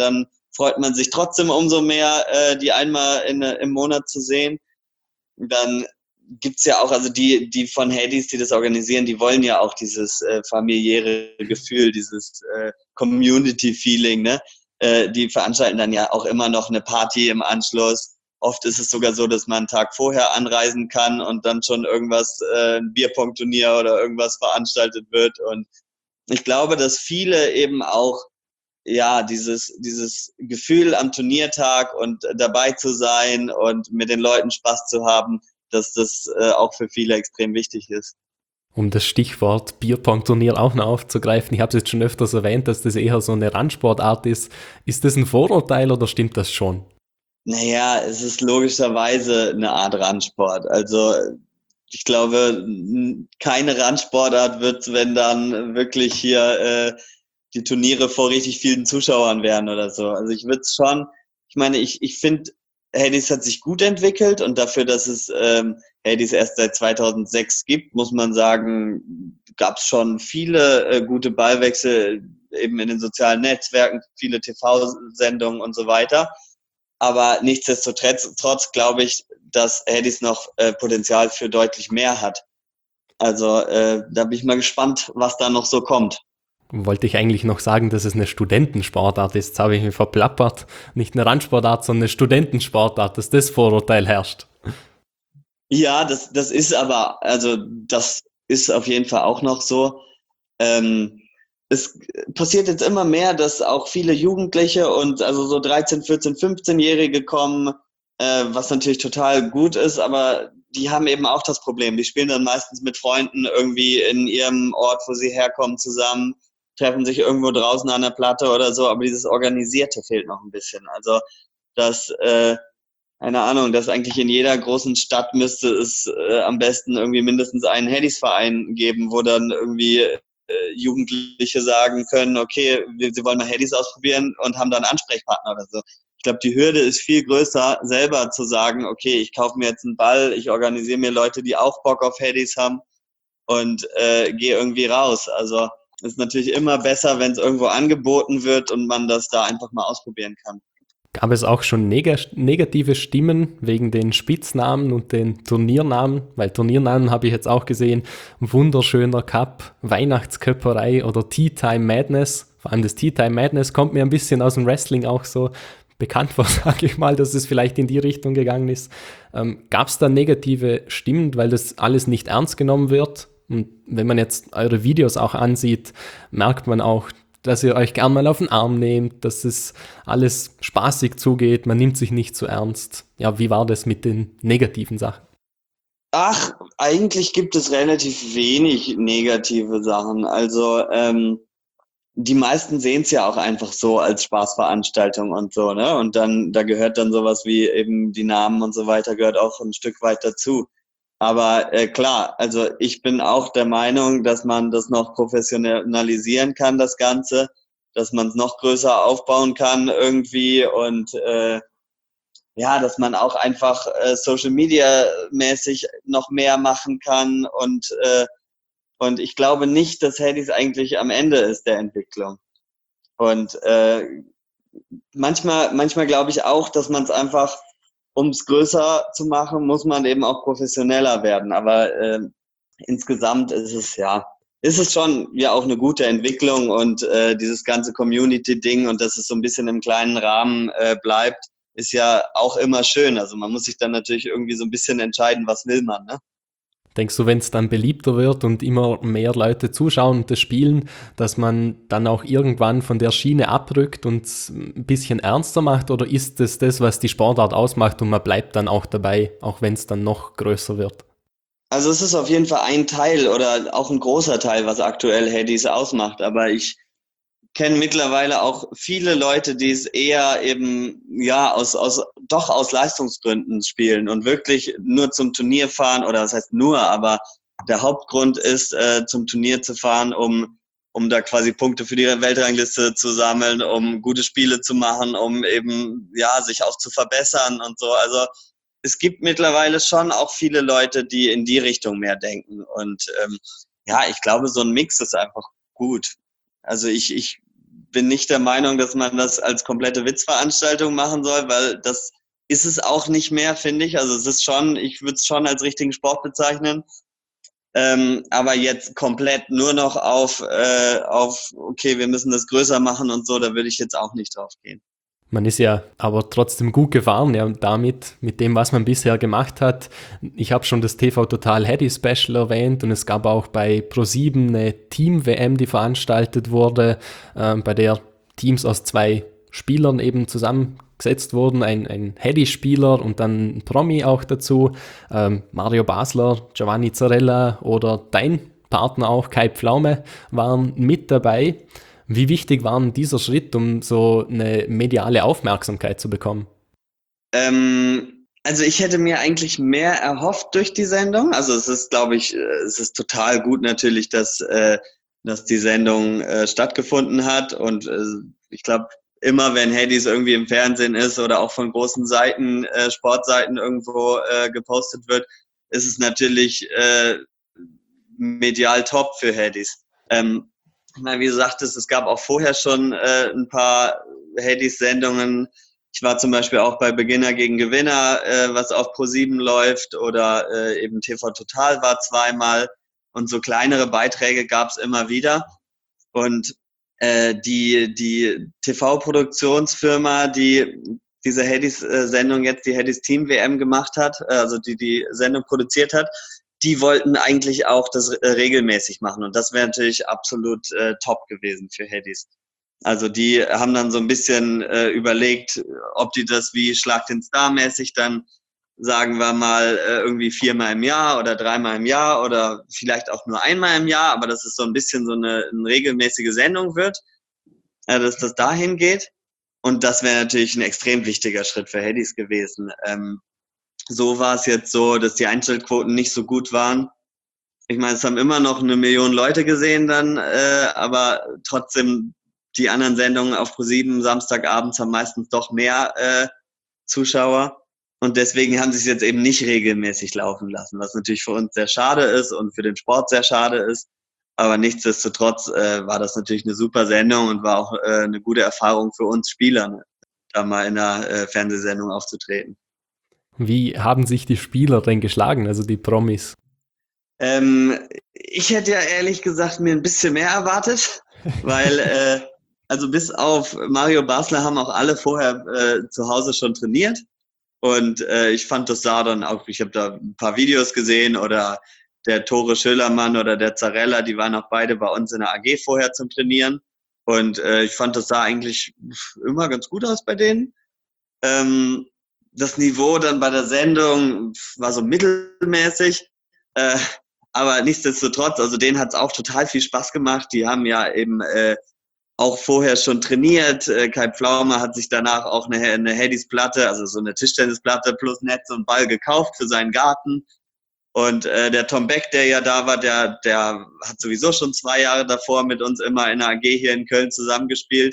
freut man sich trotzdem umso mehr, äh, die einmal in, im Monat zu sehen. Dann gibt's ja auch, also die, die von Hades, die das organisieren, die wollen ja auch dieses äh, familiäre Gefühl, dieses äh, Community-Feeling, ne? Äh, die veranstalten dann ja auch immer noch eine Party im Anschluss. Oft ist es sogar so, dass man einen Tag vorher anreisen kann und dann schon irgendwas, äh, ein Bierpong-Turnier oder irgendwas veranstaltet wird. Und ich glaube, dass viele eben auch ja, dieses, dieses Gefühl am Turniertag und dabei zu sein und mit den Leuten Spaß zu haben, dass das äh, auch für viele extrem wichtig ist. Um das Stichwort Bierpong-Turnier auch noch aufzugreifen, ich habe es jetzt schon öfters erwähnt, dass das eher so eine Randsportart ist. Ist das ein Vorurteil oder stimmt das schon? Naja, es ist logischerweise eine Art Randsport. Also ich glaube, keine Randsportart wird, wenn dann wirklich hier äh, die Turniere vor richtig vielen Zuschauern wären oder so. Also ich würde es schon, ich meine, ich, ich finde, Hades hat sich gut entwickelt und dafür, dass es ähm, Hades erst seit zweitausendsechs gibt, muss man sagen, gab es schon viele äh, gute Ballwechsel eben in den sozialen Netzwerken, viele T V-Sendungen und so weiter. Aber nichtsdestotrotz trotz glaube ich, dass Hades noch äh, Potenzial für deutlich mehr hat. Also äh, da bin ich mal gespannt, was da noch so kommt. Wollte ich eigentlich noch sagen, dass es eine Studentensportart ist. Jetzt habe ich mich verplappert. Nicht eine Randsportart, sondern eine Studentensportart, dass das Vorurteil herrscht. Ja, das, das ist aber, also das ist auf jeden Fall auch noch so. Ähm, es passiert jetzt immer mehr, dass auch viele Jugendliche und also so dreizehn, vierzehn, fünfzehn-Jährige kommen, äh, was natürlich total gut ist, aber die haben eben auch das Problem. Die spielen dann meistens mit Freunden irgendwie in ihrem Ort, wo sie herkommen, zusammen, treffen sich irgendwo draußen an der Platte oder so, aber dieses Organisierte fehlt noch ein bisschen. Also das äh, keine Ahnung, dass eigentlich in jeder großen Stadt müsste es äh, am besten irgendwie mindestens einen Headies-Verein geben, wo dann irgendwie äh, Jugendliche sagen können, okay, wir, sie wollen mal Headies ausprobieren und haben dann einen Ansprechpartner oder so. Ich glaube, die Hürde ist viel größer, selber zu sagen, okay, ich kaufe mir jetzt einen Ball, ich organisiere mir Leute, die auch Bock auf Headies haben und äh, gehe irgendwie raus. Also es ist natürlich immer besser, wenn es irgendwo angeboten wird und man das da einfach mal ausprobieren kann. Gab es auch schon neg- negative Stimmen wegen den Spitznamen und den Turniernamen? Weil Turniernamen habe ich jetzt auch gesehen. Wunderschöner Cup, Weihnachtsköpperei oder Tea Time Madness. Vor allem das Tea Time Madness kommt mir ein bisschen aus dem Wrestling auch so bekannt vor, sage ich mal, dass es vielleicht in die Richtung gegangen ist. Ähm, Gab es da negative Stimmen, weil das alles nicht ernst genommen wird? Und wenn man jetzt eure Videos auch ansieht, merkt man auch, dass ihr euch gern mal auf den Arm nehmt, dass es alles spaßig zugeht, man nimmt sich nicht zu ernst. Ja, wie war das mit den negativen Sachen? Ach, eigentlich gibt es relativ wenig negative Sachen. Also ähm, die meisten sehen es ja auch einfach so als Spaßveranstaltung und so, ne? Und dann, da gehört dann sowas wie eben die Namen und so weiter, gehört auch ein Stück weit dazu. Aber äh, klar, also ich bin auch der Meinung, dass man das noch professionalisieren kann, das Ganze, dass man es noch größer aufbauen kann irgendwie und äh, ja, dass man auch einfach äh, Social Media mäßig noch mehr machen kann und äh, und ich glaube nicht, dass Hades eigentlich am Ende ist der Entwicklung. Und äh, manchmal, manchmal glaube ich auch, dass man es einfach, um es größer zu machen, muss man eben auch professioneller werden. Aber äh, insgesamt ist es ja, ist es schon ja auch eine gute Entwicklung und äh, dieses ganze Community-Ding und dass es so ein bisschen im kleinen Rahmen äh, bleibt, ist ja auch immer schön. Also man muss sich dann natürlich irgendwie so ein bisschen entscheiden, was will man, ne? Denkst du, wenn es dann beliebter wird und immer mehr Leute zuschauen und das spielen, dass man dann auch irgendwann von der Schiene abrückt und es ein bisschen ernster macht? Oder ist es das, was die Sportart ausmacht und man bleibt dann auch dabei, auch wenn es dann noch größer wird? Also es ist auf jeden Fall ein Teil oder auch ein großer Teil, was aktuell Hades ausmacht. Aber ich kenne mittlerweile auch viele Leute, die es eher eben ja aus aus doch aus Leistungsgründen spielen und wirklich nur zum Turnier fahren oder was heißt nur, aber der Hauptgrund ist äh, zum Turnier zu fahren, um um da quasi Punkte für die Weltrangliste zu sammeln, um gute Spiele zu machen, um eben ja sich auch zu verbessern und so. Also es gibt mittlerweile schon auch viele Leute, die in die Richtung mehr denken und ähm, ja, ich glaube, so ein Mix ist einfach gut. Also ich, ich bin nicht der Meinung, dass man das als komplette Witzveranstaltung machen soll, weil das ist es auch nicht mehr, finde ich. Also es ist schon, ich würde es schon als richtigen Sport bezeichnen. Ähm, aber jetzt komplett nur noch auf, äh, auf, okay, wir müssen das größer machen und so, da würde ich jetzt auch nicht drauf gehen. Man ist ja aber trotzdem gut gefahren, ja, und damit, mit dem, was man bisher gemacht hat. Ich habe schon das T V Total Heady Special erwähnt und es gab auch bei ProSieben eine Team-W M, die veranstaltet wurde, äh, bei der Teams aus zwei Spielern eben zusammengesetzt wurden, ein, ein Heady-Spieler und dann ein Promi auch dazu, ähm, Mario Basler, Giovanni Zarella oder dein Partner auch, Kai Pflaume, waren mit dabei. Wie wichtig war denn dieser Schritt, um so eine mediale Aufmerksamkeit zu bekommen? Ähm, also ich hätte mir eigentlich mehr erhofft durch die Sendung. Also es ist, glaube ich, äh, es ist total gut natürlich, dass, äh, dass die Sendung äh, stattgefunden hat. Und äh, ich glaube, immer wenn Headies irgendwie im Fernsehen ist oder auch von großen Seiten, äh, Sportseiten irgendwo äh, gepostet wird, ist es natürlich äh, medial top für Headies. Ähm, wie du sagtest, es gab auch vorher schon äh, ein paar Headies-Sendungen. Ich war zum Beispiel auch bei Beginner gegen Gewinner, äh, was auf ProSieben läuft, oder äh, eben T V Total war zweimal. Und so kleinere Beiträge gab es immer wieder. Und äh, die, die T V-Produktionsfirma, die diese Headies-Sendung jetzt, die Headies Team-W M gemacht hat, also die die Sendung produziert hat, die wollten eigentlich auch das äh, regelmäßig machen. Und das wäre natürlich absolut äh, top gewesen für Headies. Also die haben dann so ein bisschen äh, überlegt, ob die das wie Schlag den Star mäßig dann, sagen wir mal, äh, irgendwie viermal im Jahr oder dreimal im Jahr oder vielleicht auch nur einmal im Jahr, aber dass es so ein bisschen so eine, eine regelmäßige Sendung wird, äh, dass das dahin geht. Und das wäre natürlich ein extrem wichtiger Schritt für Headies gewesen. Ähm, so war es jetzt so, dass die Einschaltquoten nicht so gut waren. Ich meine, es haben immer noch eine Million Leute gesehen dann, äh, aber trotzdem die anderen Sendungen auf ProSieben Samstagabends haben meistens doch mehr äh, Zuschauer. Und deswegen haben sie es jetzt eben nicht regelmäßig laufen lassen, was natürlich für uns sehr schade ist und für den Sport sehr schade ist. Aber nichtsdestotrotz äh, war das natürlich eine super Sendung und war auch äh, eine gute Erfahrung für uns Spieler, ne, da mal in einer äh, Fernsehsendung aufzutreten. Wie haben sich die Spieler denn geschlagen, also die Promis? Ähm, ich hätte ja ehrlich gesagt mir ein bisschen mehr erwartet, weil äh, also bis auf Mario Basler haben auch alle vorher äh, zu Hause schon trainiert. Und äh, ich fand, das sah dann auch, ich habe da ein paar Videos gesehen, oder der Tore Schölermann oder der Zarella, die waren auch beide bei uns in der A G vorher zum Trainieren. Und äh, ich fand, das sah eigentlich immer ganz gut aus bei denen. Ähm, das Niveau dann bei der Sendung war so mittelmäßig. Äh, aber nichtsdestotrotz, also denen hat es auch total viel Spaß gemacht. Die haben ja eben äh, auch vorher schon trainiert. Äh, Kai Pflaume hat sich danach auch eine, eine Headies-Platte, also so eine Tischtennisplatte plus Netz und Ball gekauft für seinen Garten. Und äh, der Tom Beck, der ja da war, der, der hat sowieso schon zwei Jahre davor mit uns immer in der A G hier in Köln zusammengespielt.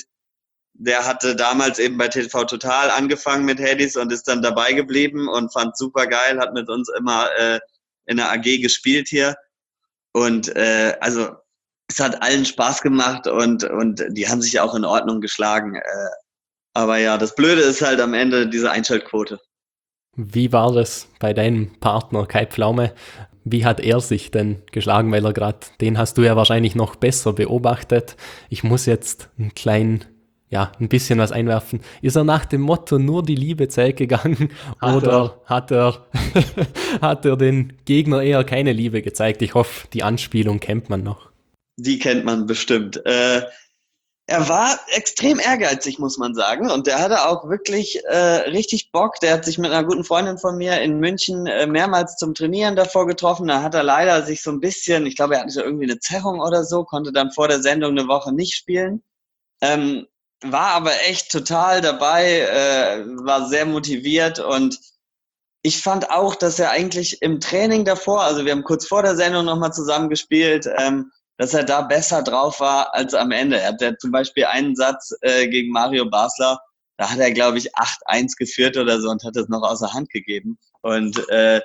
Der hatte damals eben bei T V Total angefangen mit Headies und ist dann dabei geblieben und fand super geil, hat mit uns immer äh, in der A G gespielt hier. Und äh, also es hat allen Spaß gemacht und, und die haben sich auch in Ordnung geschlagen. Äh, aber ja, das Blöde ist halt am Ende diese Einschaltquote. Wie war das bei deinem Partner Kai Pflaume? Wie hat er sich denn geschlagen? Weil er gerade, den hast du ja wahrscheinlich noch besser beobachtet. Ich muss jetzt einen kleinen, ja, ein bisschen was einwerfen. Ist er nach dem Motto nur die Liebe zählt gegangen oder hat er, hat er den Gegner eher keine Liebe gezeigt? Ich hoffe, die Anspielung kennt man noch. Die kennt man bestimmt. Äh, er war extrem ehrgeizig, muss man sagen. Und der hatte auch wirklich äh, richtig Bock. Der hat sich mit einer guten Freundin von mir in München äh, mehrmals zum Trainieren davor getroffen. Da hat er leider sich so ein bisschen, ich glaube, er hatte irgendwie eine Zerrung oder so, konnte dann vor der Sendung eine Woche nicht spielen. Ähm, war aber echt total dabei, äh, war sehr motiviert, und ich fand auch, dass er eigentlich im Training davor, also wir haben kurz vor der Sendung nochmal zusammen gespielt, ähm, dass er da besser drauf war als am Ende. Er hat ja zum Beispiel einen Satz äh, gegen Mario Basler, da hat er, glaube ich, acht eins geführt oder so und hat es noch außer Hand gegeben. Und äh,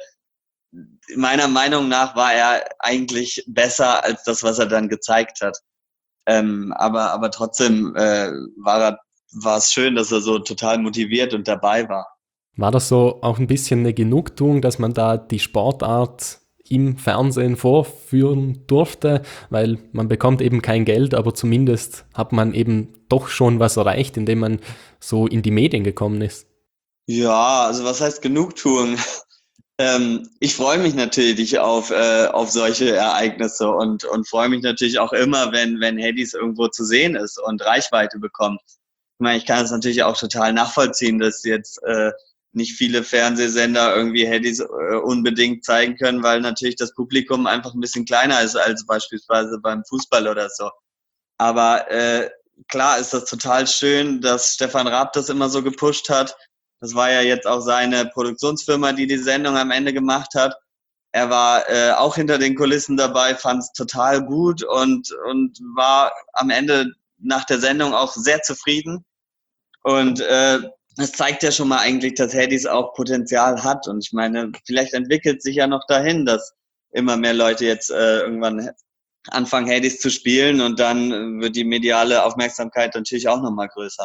meiner Meinung nach war er eigentlich besser als das, was er dann gezeigt hat. Ähm, aber, aber trotzdem äh, war er, war es schön, dass er so total motiviert und dabei war. War das so auch ein bisschen eine Genugtuung, dass man da die Sportart im Fernsehen vorführen durfte, weil man bekommt eben kein Geld, aber zumindest hat man eben doch schon was erreicht, indem man so in die Medien gekommen ist. Ja, also was heißt Genugtuung? Ähm, ich freue mich natürlich auf, äh, auf solche Ereignisse und, und freue mich natürlich auch immer, wenn, wenn Headies irgendwo zu sehen ist und Reichweite bekommt. Ich meine, ich kann es natürlich auch total nachvollziehen, dass jetzt äh, nicht viele Fernsehsender irgendwie Headies äh, unbedingt zeigen können, weil natürlich das Publikum einfach ein bisschen kleiner ist als beispielsweise beim Fußball oder so. Aber äh, klar ist das total schön, dass Stefan Raab das immer so gepusht hat. Das war ja jetzt auch seine Produktionsfirma, die die Sendung am Ende gemacht hat. Er war äh, auch hinter den Kulissen dabei, fand es total gut und, und war am Ende nach der Sendung auch sehr zufrieden. Und äh, das zeigt ja schon mal eigentlich, dass Headies auch Potenzial hat. Und ich meine, vielleicht entwickelt sich ja noch dahin, dass immer mehr Leute jetzt äh, irgendwann anfangen, Hades zu spielen und dann wird die mediale Aufmerksamkeit natürlich auch nochmal größer.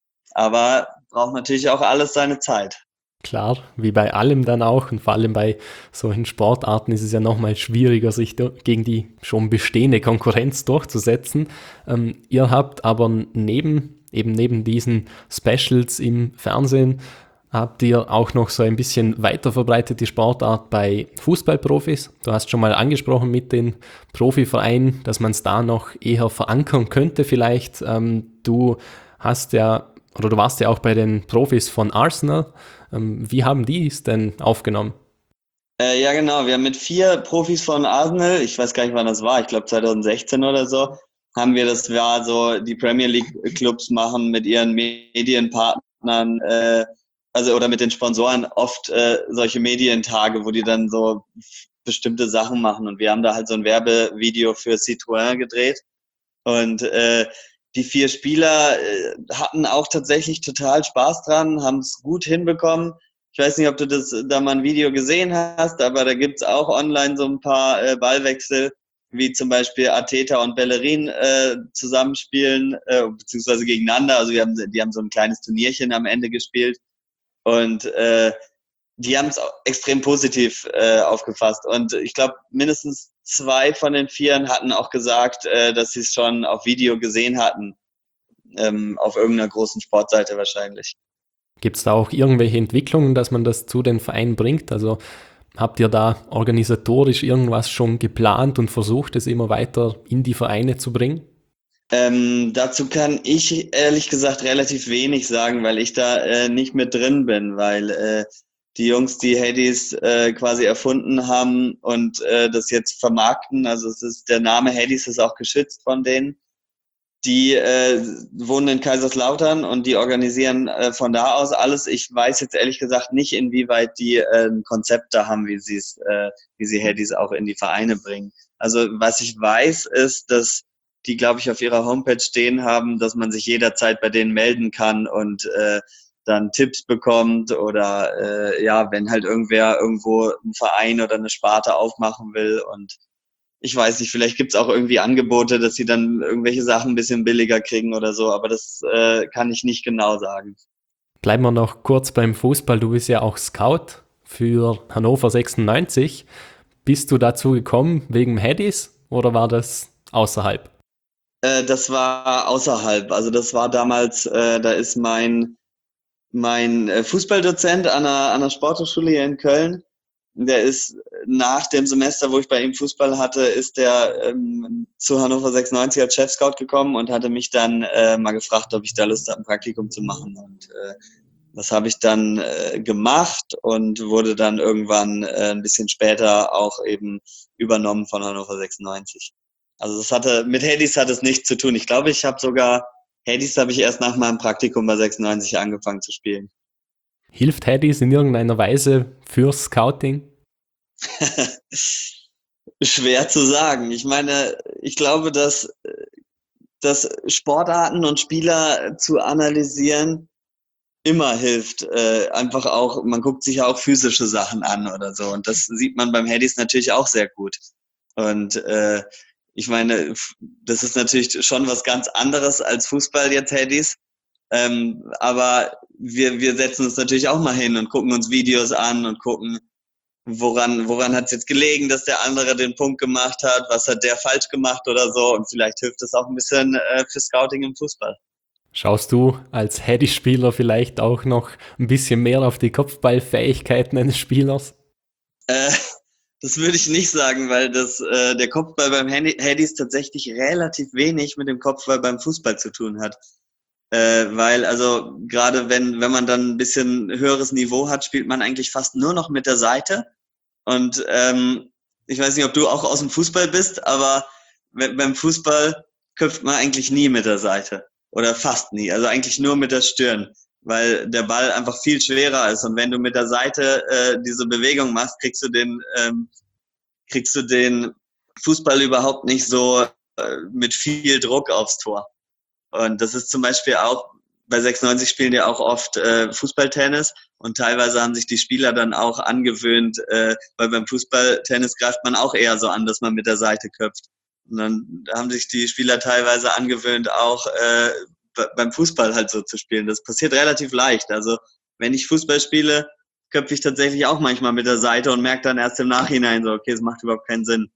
Aber braucht natürlich auch alles seine Zeit. Klar, wie bei allem dann auch und vor allem bei solchen Sportarten ist es ja nochmal schwieriger, sich gegen die schon bestehende Konkurrenz durchzusetzen. Ähm, ihr habt aber neben, eben neben diesen Specials im Fernsehen, habt ihr auch noch so ein bisschen weiter verbreitet die Sportart bei Fußballprofis. Du hast schon mal angesprochen mit den Profivereinen, dass man es da noch eher verankern könnte vielleicht. Ähm, du hast ja, oder du warst ja auch bei den Profis von Arsenal. Ähm, wie haben die es denn aufgenommen? Äh, ja, genau. Wir haben mit vier Profis von Arsenal, ich weiß gar nicht, wann das war, ich glaube zwanzig sechzehn oder so, haben wir das war so, die Premier League Clubs machen mit ihren Medienpartnern, äh, also oder mit den Sponsoren oft äh, solche Medientage, wo die dann so bestimmte Sachen machen. Und wir haben da halt so ein Werbevideo für Citroën gedreht. Und äh, die vier Spieler äh, hatten auch tatsächlich total Spaß dran, haben es gut hinbekommen. Ich weiß nicht, ob du das da mal ein Video gesehen hast, aber da gibt's auch online so ein paar äh, Ballwechsel, wie zum Beispiel Arteta und Bellerin äh, zusammenspielen, äh, beziehungsweise gegeneinander. Also wir haben, die haben so ein kleines Turnierchen am Ende gespielt. Und äh, die haben es extrem positiv äh, aufgefasst. Und ich glaube, mindestens zwei von den Vieren hatten auch gesagt, äh, dass sie es schon auf Video gesehen hatten, ähm, auf irgendeiner großen Sportseite wahrscheinlich. Gibt es da auch irgendwelche Entwicklungen, dass man das zu den Vereinen bringt? Also habt ihr da organisatorisch irgendwas schon geplant und versucht, es immer weiter in die Vereine zu bringen? Ähm, dazu kann ich ehrlich gesagt relativ wenig sagen, weil ich da äh, nicht mit drin bin, weil äh, die Jungs, die Hades äh, quasi erfunden haben und äh, das jetzt vermarkten, also es ist der Name Hades ist auch geschützt von denen. Die äh, wohnen in Kaiserslautern und die organisieren äh, von da aus alles. Ich weiß jetzt ehrlich gesagt nicht, inwieweit die äh, ein Konzept da haben, wie sie es, äh, wie sie Hades auch in die Vereine bringen. Also was ich weiß, ist, dass die, glaube ich, auf ihrer Homepage stehen haben, dass man sich jederzeit bei denen melden kann und äh, dann Tipps bekommt oder äh, ja, wenn halt irgendwer irgendwo einen Verein oder eine Sparte aufmachen will und ich weiß nicht, vielleicht gibt's auch irgendwie Angebote, dass sie dann irgendwelche Sachen ein bisschen billiger kriegen oder so, aber das äh, kann ich nicht genau sagen. Bleiben wir noch kurz beim Fußball. Du bist ja auch Scout für Hannover sechsundneunzig. Bist du dazu gekommen wegen Headies oder war das außerhalb? Äh, das war außerhalb. Also das war damals, äh, da ist mein, mein äh, Fußballdozent an einer, an einer Sporthochschule hier in Köln. Der ist nach dem Semester, wo ich bei ihm Fußball hatte, ist der ähm, zu Hannover sechsundneunzig als Chef-Scout gekommen und hatte mich dann äh, mal gefragt, ob ich da Lust habe, ein Praktikum zu machen. Und äh, das habe ich dann äh, gemacht und wurde dann irgendwann äh, ein bisschen später auch eben übernommen von Hannover sechsundneunzig. Also das hatte mit Hades hat es nichts zu tun. Ich glaube, ich habe sogar Hades habe ich erst nach meinem Praktikum bei sechsundneunzig angefangen zu spielen. Hilft Headies in irgendeiner Weise fürs Scouting? Schwer zu sagen. Ich meine, ich glaube, dass, dass Sportarten und Spieler zu analysieren immer hilft. Äh, einfach auch, man guckt sich ja auch physische Sachen an oder so. Und das sieht man beim Headies natürlich auch sehr gut. Und äh, ich meine, das ist natürlich schon was ganz anderes als Fußball jetzt, Headies. Ähm, aber wir, wir setzen uns natürlich auch mal hin und gucken uns Videos an und gucken, woran, woran hat es jetzt gelegen, dass der andere den Punkt gemacht hat, was hat der falsch gemacht oder so. Und vielleicht hilft es auch ein bisschen äh, für Scouting im Fußball. Schaust du als Heady-Spieler vielleicht auch noch ein bisschen mehr auf die Kopfballfähigkeiten eines Spielers? Äh, das würde ich nicht sagen, weil das, äh, der Kopfball beim Headies tatsächlich relativ wenig mit dem Kopfball beim Fußball zu tun hat. Äh, weil also gerade wenn, wenn man dann ein bisschen höheres Niveau hat, spielt man eigentlich fast nur noch mit der Seite. Und ähm, ich weiß nicht, ob du auch aus dem Fußball bist, aber beim Fußball köpft man eigentlich nie mit der Seite. Oder fast nie. Also eigentlich nur mit der Stirn. Weil der Ball einfach viel schwerer ist. Und wenn du mit der Seite äh, diese Bewegung machst, kriegst du den, ähm, kriegst du den Fußball überhaupt nicht so äh, mit viel Druck aufs Tor. Und das ist zum Beispiel auch, bei sechsundneunzig spielen ja auch oft äh, Fußballtennis und teilweise haben sich die Spieler dann auch angewöhnt, äh, weil beim Fußballtennis greift man auch eher so an, dass man mit der Seite köpft. Und dann haben sich die Spieler teilweise angewöhnt, auch äh, b- beim Fußball halt so zu spielen. Das passiert relativ leicht. Also wenn ich Fußball spiele, köpfe ich tatsächlich auch manchmal mit der Seite und merke dann erst im Nachhinein so, okay, es macht überhaupt keinen Sinn.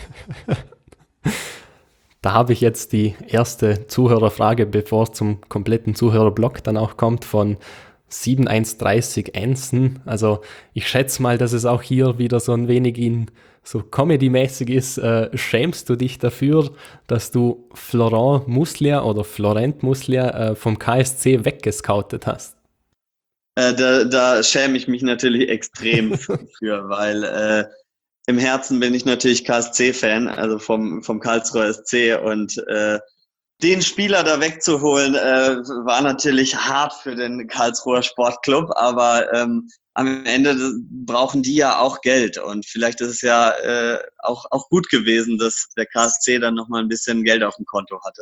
Da habe ich jetzt die erste Zuhörerfrage, bevor es zum kompletten Zuhörerblock dann auch kommt, von sieben eins drei null Ensen. Also ich schätze mal, dass es auch hier wieder so ein wenig in so Comedy-mäßig ist. Äh, schämst du dich dafür, dass du Florent Muslia oder Florent Muslia äh, vom K S C weggescoutet hast? Äh, da, da schäme ich mich natürlich extrem für, weil äh, im Herzen bin ich natürlich K S C-Fan, also vom, vom Karlsruher S C und äh, den Spieler da wegzuholen, äh, war natürlich hart für den Karlsruher Sportclub, aber ähm, am Ende brauchen die ja auch Geld und vielleicht ist es ja äh, auch, auch gut gewesen, dass der K S C dann nochmal ein bisschen Geld auf dem Konto hatte.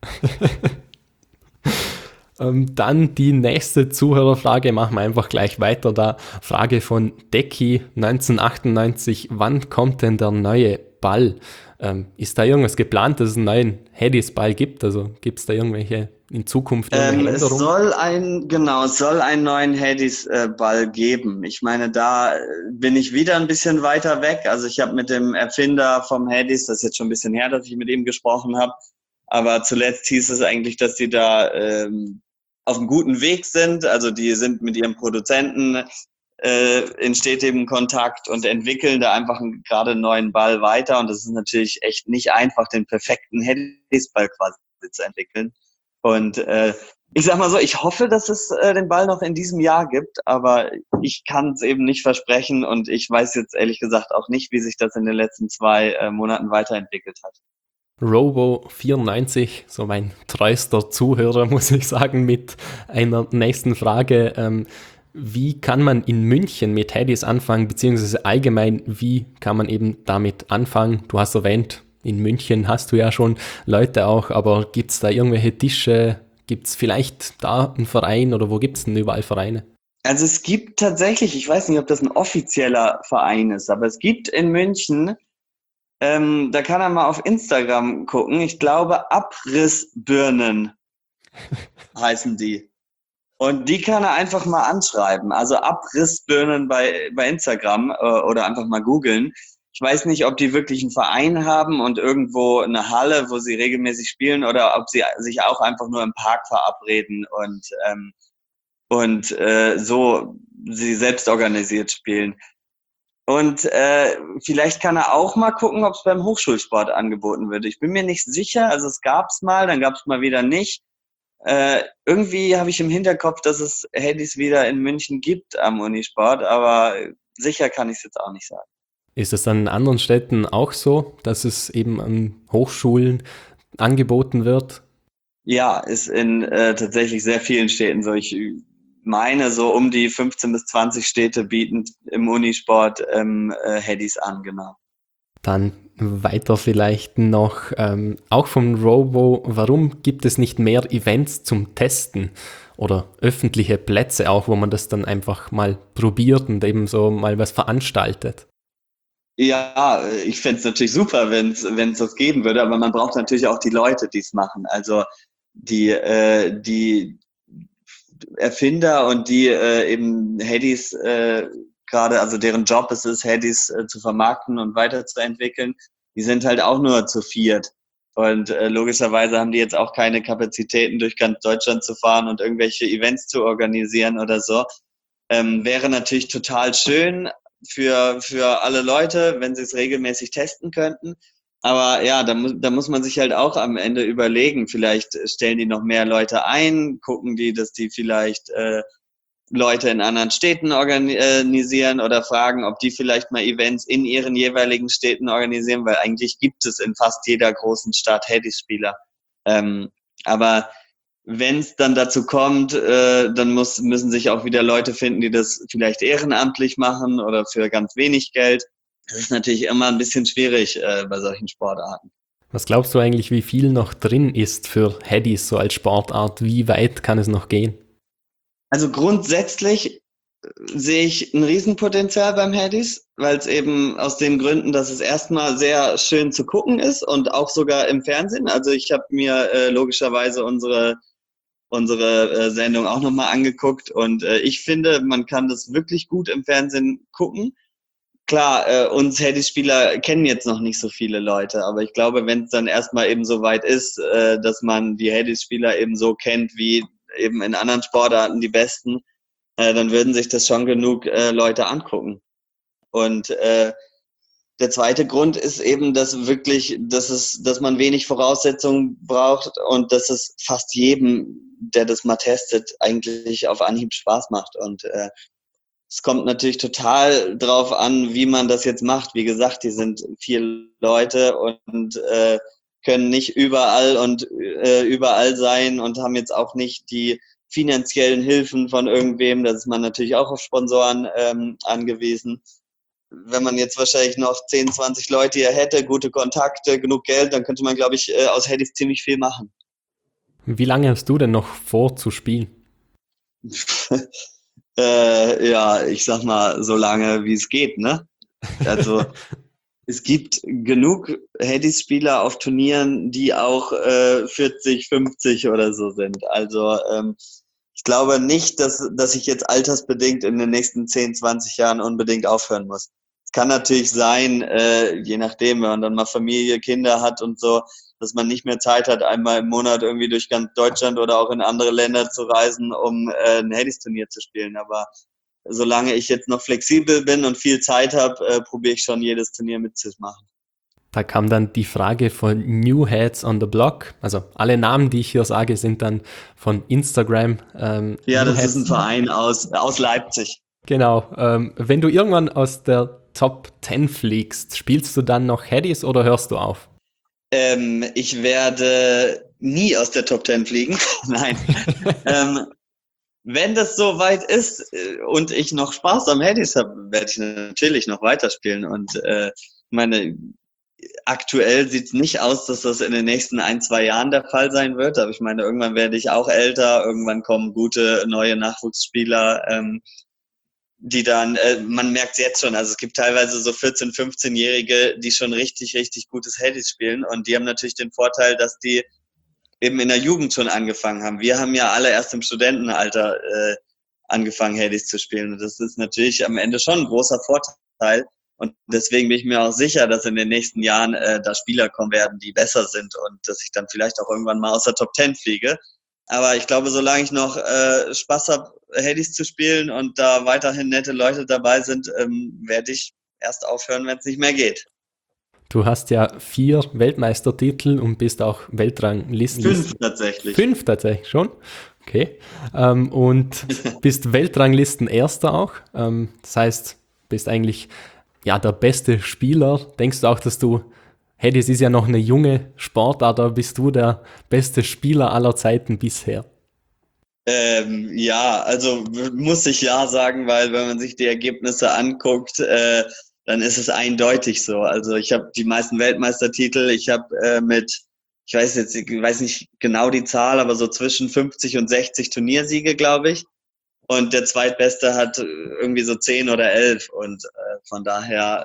Ähm, dann die nächste Zuhörerfrage, machen wir einfach gleich weiter. Da Frage von Decky neunzehnhundertachtundneunzig, wann kommt denn der neue Ball? Ähm, ist da irgendwas geplant, dass es einen neuen Headies-Ball gibt? Also gibt es da irgendwelche in Zukunft irgendwelche Ähm, es Änderungen? soll ein, genau, es soll einen neuen Headies-Ball geben. Ich meine, da bin ich wieder ein bisschen weiter weg. Also ich habe mit dem Erfinder vom Headies, das ist jetzt schon ein bisschen her, dass ich mit ihm gesprochen habe, aber zuletzt hieß es eigentlich, dass die da ähm, auf einem guten Weg sind. Also die sind mit ihrem Produzenten äh, in stetigem Kontakt und entwickeln da einfach einen, gerade einen neuen Ball weiter. Und das ist natürlich echt nicht einfach, den perfekten Headies-Ball quasi zu entwickeln. Und äh, ich sag mal so, ich hoffe, dass es äh, den Ball noch in diesem Jahr gibt, aber ich kann es eben nicht versprechen und ich weiß jetzt ehrlich gesagt auch nicht, wie sich das in den letzten zwei äh, Monaten weiterentwickelt hat. Robo vierundneunzig, so mein treuester Zuhörer, muss ich sagen, mit einer nächsten Frage. Ähm, wie kann man in München mit Headies anfangen, beziehungsweise allgemein, wie kann man eben damit anfangen? Du hast erwähnt, in München hast du ja schon Leute auch, aber gibt es da irgendwelche Tische? Gibt es vielleicht da einen Verein oder wo gibt es denn überall Vereine? Also es gibt tatsächlich, ich weiß nicht, ob das ein offizieller Verein ist, aber es gibt in München, ähm, da kann er mal auf Instagram gucken, ich glaube Abrissbirnen heißen die. Und die kann er einfach mal anschreiben, also Abrissbirnen bei, bei Instagram äh, oder einfach mal googeln. Ich weiß nicht, ob die wirklich einen Verein haben und irgendwo eine Halle, wo sie regelmäßig spielen, oder ob sie sich auch einfach nur im Park verabreden und, ähm, und äh, so sie selbst organisiert spielen. Und äh, vielleicht kann er auch mal gucken, ob es beim Hochschulsport angeboten wird. Ich bin mir nicht sicher, also es gab es mal, dann gab es mal wieder nicht. Äh, irgendwie habe ich im Hinterkopf, dass es Headies wieder in München gibt am Unisport, aber sicher kann ich es jetzt auch nicht sagen. Ist es dann in anderen Städten auch so, dass es eben an Hochschulen angeboten wird? Ja, ist in äh, tatsächlich sehr vielen Städten so. Ich meine, so um die fünfzehn bis zwanzig Städte bieten im Unisport ähm, äh, Headies an, genau. Dann weiter vielleicht noch, ähm, auch vom Robo, warum gibt es nicht mehr Events zum Testen oder öffentliche Plätze auch, wo man das dann einfach mal probiert und eben so mal was veranstaltet? Ja, ich fände es natürlich super, wenn es wenn es das geben würde, aber man braucht natürlich auch die Leute, die es machen. Also die äh, die Erfinder und die äh, eben Handys äh, gerade, also deren Job es ist, Handys äh, zu vermarkten und weiterzuentwickeln, die sind halt auch nur zu viert. Und äh, logischerweise haben die jetzt auch keine Kapazitäten, durch ganz Deutschland zu fahren und irgendwelche Events zu organisieren oder so. Ähm, wäre natürlich total schön für, für alle Leute, wenn sie es regelmäßig testen könnten. Aber ja, da, mu da muss man sich halt auch am Ende überlegen, vielleicht stellen die noch mehr Leute ein, gucken die, dass die vielleicht äh, Leute in anderen Städten organisieren oder fragen, ob die vielleicht mal Events in ihren jeweiligen Städten organisieren, weil eigentlich gibt es in fast jeder großen Stadt Handys-Spieler. Ähm, aber wenn es dann dazu kommt, äh, dann muss, müssen sich auch wieder Leute finden, die das vielleicht ehrenamtlich machen oder für ganz wenig Geld. Das ist natürlich immer ein bisschen schwierig äh, bei solchen Sportarten. Was glaubst du eigentlich, wie viel noch drin ist für Headies so als Sportart? Wie weit kann es noch gehen? Also grundsätzlich sehe ich ein Riesenpotenzial beim Headies, weil es eben aus den Gründen, dass es erstmal sehr schön zu gucken ist und auch sogar im Fernsehen. Also ich habe mir äh, logischerweise unsere unsere äh, Sendung auch nochmal angeguckt und äh, ich finde, man kann das wirklich gut im Fernsehen gucken. Klar, äh, uns Handys-Spieler kennen jetzt noch nicht so viele Leute, aber ich glaube, wenn es dann erstmal eben so weit ist, äh, dass man die Handys-Spieler eben so kennt wie eben in anderen Sportarten die Besten, äh, dann würden sich das schon genug äh, Leute angucken. Und äh, der zweite Grund ist eben, dass wirklich, dass es, dass man wenig Voraussetzungen braucht und dass es fast jedem, der das mal testet, eigentlich auf Anhieb Spaß macht. Und äh, es kommt natürlich total drauf an, wie man das jetzt macht. Wie gesagt, die sind vier Leute und äh, können nicht überall und äh, überall sein und haben jetzt auch nicht die finanziellen Hilfen von irgendwem. Da ist man natürlich auch auf Sponsoren ähm, angewiesen. Wenn man jetzt wahrscheinlich noch zehn, zwanzig Leute hier hätte, gute Kontakte, genug Geld, dann könnte man, glaube ich, äh, aus Handys ziemlich viel machen. Wie lange hast du denn noch vor zu spielen? äh, ja, ich sag mal, so lange wie es geht, ne? Also es gibt genug Handys-Spieler auf Turnieren, die auch äh, vierzig, fünfzig oder so sind. Also ähm, ich glaube nicht, dass, dass ich jetzt altersbedingt in den nächsten zehn, zwanzig Jahren unbedingt aufhören muss. Es kann natürlich sein, äh, je nachdem, wenn man dann mal Familie, Kinder hat und so, dass man nicht mehr Zeit hat, einmal im Monat irgendwie durch ganz Deutschland oder auch in andere Länder zu reisen, um äh, ein Handys-Turnier zu spielen. Aber solange ich jetzt noch flexibel bin und viel Zeit habe, äh, probiere ich schon jedes Turnier mitzumachen. Da kam dann die Frage von New Heads on the Block. Also alle Namen, die ich hier sage, sind dann von Instagram. Ähm, Ja, New das ist Heads. ein Verein aus, aus Leipzig. Genau. Ähm, wenn du irgendwann aus der Top zehn fliegst, spielst du dann noch Headies oder hörst du auf? Ähm, ich werde nie aus der Top zehn fliegen. Nein. ähm, wenn das so weit ist äh, und ich noch Spaß am Handys habe, werde ich natürlich noch weiterspielen. Und äh, meine, aktuell sieht es nicht aus, dass das in den nächsten ein, zwei Jahren der Fall sein wird. Aber ich meine, irgendwann werde ich auch älter, irgendwann kommen gute neue Nachwuchsspieler, ähm, die dann, äh, man merkt es jetzt schon, also es gibt teilweise so vierzehn-, fünfzehnjährige, die schon richtig, richtig gutes Handys spielen und die haben natürlich den Vorteil, dass die eben in der Jugend schon angefangen haben. Wir haben ja alle erst im Studentenalter äh, angefangen, Handys zu spielen und das ist natürlich am Ende schon ein großer Vorteil und deswegen bin ich mir auch sicher, dass in den nächsten Jahren äh, da Spieler kommen werden, die besser sind und dass ich dann vielleicht auch irgendwann mal aus der Top zehn fliege. Aber ich glaube, solange ich noch äh, Spaß habe, Handys zu spielen und da weiterhin nette Leute dabei sind, ähm, werde ich erst aufhören, wenn es nicht mehr geht. Du hast ja vier Weltmeistertitel und bist auch Weltranglisten. Fünf tatsächlich. Fünf tatsächlich schon. Okay. Ähm, und bist Weltranglisten-Erster auch. Ähm, das heißt, bist eigentlich ja der beste Spieler. Denkst du auch, dass du, hey, das ist ja noch eine junge Sportart, aber bist du der beste Spieler aller Zeiten bisher? Ähm, ja, also muss ich ja sagen, weil wenn man sich die Ergebnisse anguckt, äh, dann ist es eindeutig so. Also ich habe die meisten Weltmeistertitel, ich habe äh, mit, ich weiß jetzt, ich weiß nicht genau die Zahl, aber so zwischen fünfzig und sechzig Turniersiege, glaube ich. Und der Zweitbeste hat irgendwie so zehn oder elf. Und äh, von daher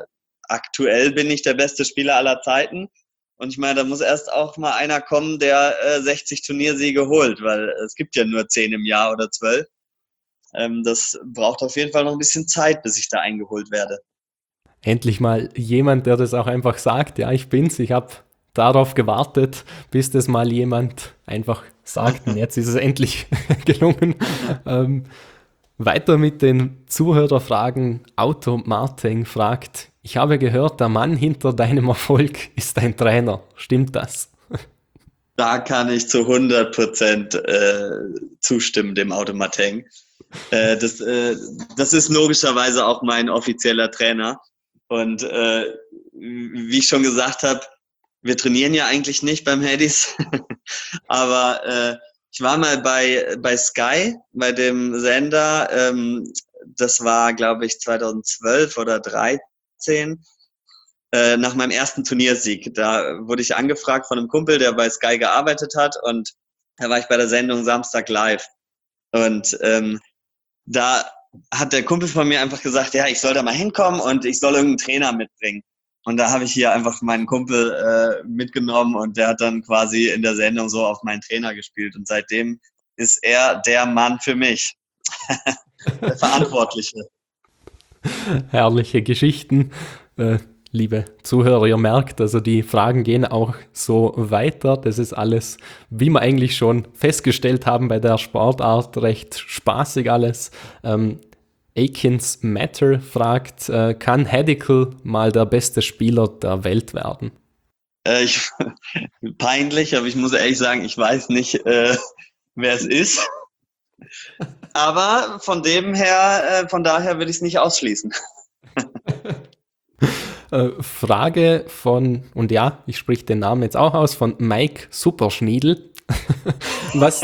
aktuell bin ich der beste Spieler aller Zeiten. Und ich meine, da muss erst auch mal einer kommen, der äh, sechzig Turniersiege holt, weil es gibt ja nur zehn im Jahr oder zwölf. Ähm, das braucht auf jeden Fall noch ein bisschen Zeit, bis ich da eingeholt werde. Endlich mal jemand, der das auch einfach sagt, ja, ich bin's, ich habe darauf gewartet, bis das mal jemand einfach sagt und jetzt ist es endlich gelungen. ähm, weiter mit den Zuhörerfragen. Auto Martin fragt, ich habe gehört, der Mann hinter deinem Erfolg ist dein Trainer. Stimmt das? Da kann ich zu hundert Prozent äh, zustimmen, dem Auto Martin. Äh, das, äh, das ist logischerweise auch mein offizieller Trainer. Und äh, wie ich schon gesagt habe, wir trainieren ja eigentlich nicht beim Headies, aber äh, ich war mal bei, bei Sky, bei dem Sender, ähm, das war, glaube ich, zweitausendzwölf oder dreizehn, äh, nach meinem ersten Turniersieg. Da wurde ich angefragt von einem Kumpel, der bei Sky gearbeitet hat, und da war ich bei der Sendung Samstag Live. Und ähm, da hat der Kumpel von mir einfach gesagt, ja, ich soll da mal hinkommen und ich soll irgendeinen Trainer mitbringen. Und da habe ich hier einfach meinen Kumpel äh, mitgenommen und der hat dann quasi in der Sendung so auf meinen Trainer gespielt. Und seitdem ist er der Mann für mich. Der Verantwortliche. Herrliche Geschichten. Äh, liebe Zuhörer, ihr merkt, also die Fragen gehen auch so weiter. Das ist alles, wie wir eigentlich schon festgestellt haben bei der Sportart, recht spaßig alles. Ähm, Akins Matter fragt, äh, kann Hedicle mal der beste Spieler der Welt werden? Äh, ich, peinlich, aber ich muss ehrlich sagen, ich weiß nicht, äh, wer es ist. Aber von dem her, äh, von daher würde ich es nicht ausschließen. äh, Frage von, und ja, ich sprich den Namen jetzt auch aus, von Mike Superschniedel. Was...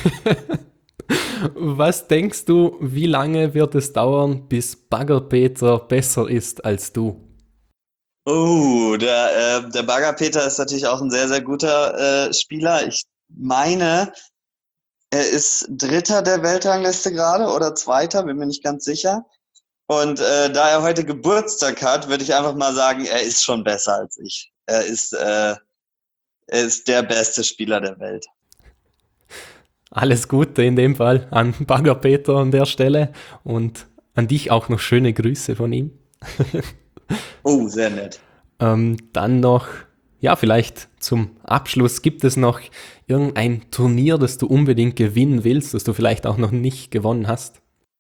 Was denkst du, wie lange wird es dauern, bis Baggerpeter besser ist als du? Oh, der, äh, der Baggerpeter ist natürlich auch ein sehr, sehr guter äh, Spieler. Ich meine, er ist Dritter der Weltrangliste gerade oder Zweiter, bin mir nicht ganz sicher. Und äh, da er heute Geburtstag hat, würde ich einfach mal sagen, er ist schon besser als ich. Er ist, äh, er ist der beste Spieler der Welt. Alles Gute in dem Fall an Baggerpeter an der Stelle und an dich auch noch schöne Grüße von ihm. Oh, sehr nett. Ähm, dann noch, ja, vielleicht zum Abschluss, gibt es noch irgendein Turnier, das du unbedingt gewinnen willst, das du vielleicht auch noch nicht gewonnen hast?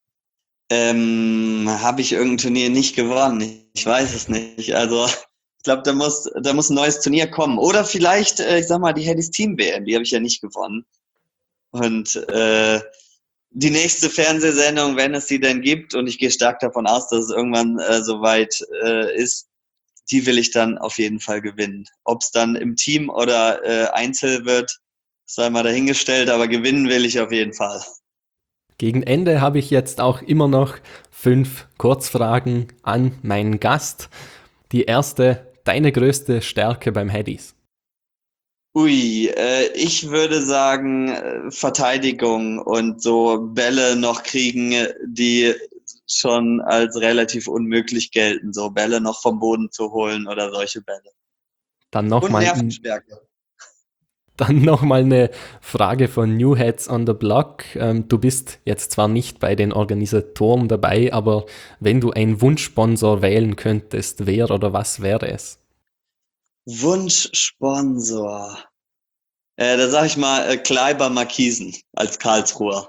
Ähm, habe ich irgendein Turnier nicht gewonnen? Ich weiß es nicht. Also ich glaube, da muss, da muss ein neues Turnier kommen. Oder vielleicht, äh, ich sag mal, die Headies Team W M, die habe ich ja nicht gewonnen. Und äh, die nächste Fernsehsendung, wenn es sie denn gibt, und ich gehe stark davon aus, dass es irgendwann äh, soweit äh, ist, die will ich dann auf jeden Fall gewinnen. Ob es dann im Team oder äh, einzeln wird, sei mal dahingestellt, aber gewinnen will ich auf jeden Fall. Gegen Ende habe ich jetzt auch immer noch fünf Kurzfragen an meinen Gast. Die erste, deine größte Stärke beim Headies? Ui, äh, ich würde sagen äh, Verteidigung und so Bälle noch kriegen, die schon als relativ unmöglich gelten, so Bälle noch vom Boden zu holen oder solche Bälle. Dann noch Und mal, Nervenstärke. Dann nochmal eine Frage von New Heads on the Block. Ähm, du bist jetzt zwar nicht bei den Organisatoren dabei, aber wenn du einen Wunschsponsor wählen könntest, wer oder was wäre es? Wunschsponsor. Äh, da sag ich mal äh, Kleiber Markisen als Karlsruher.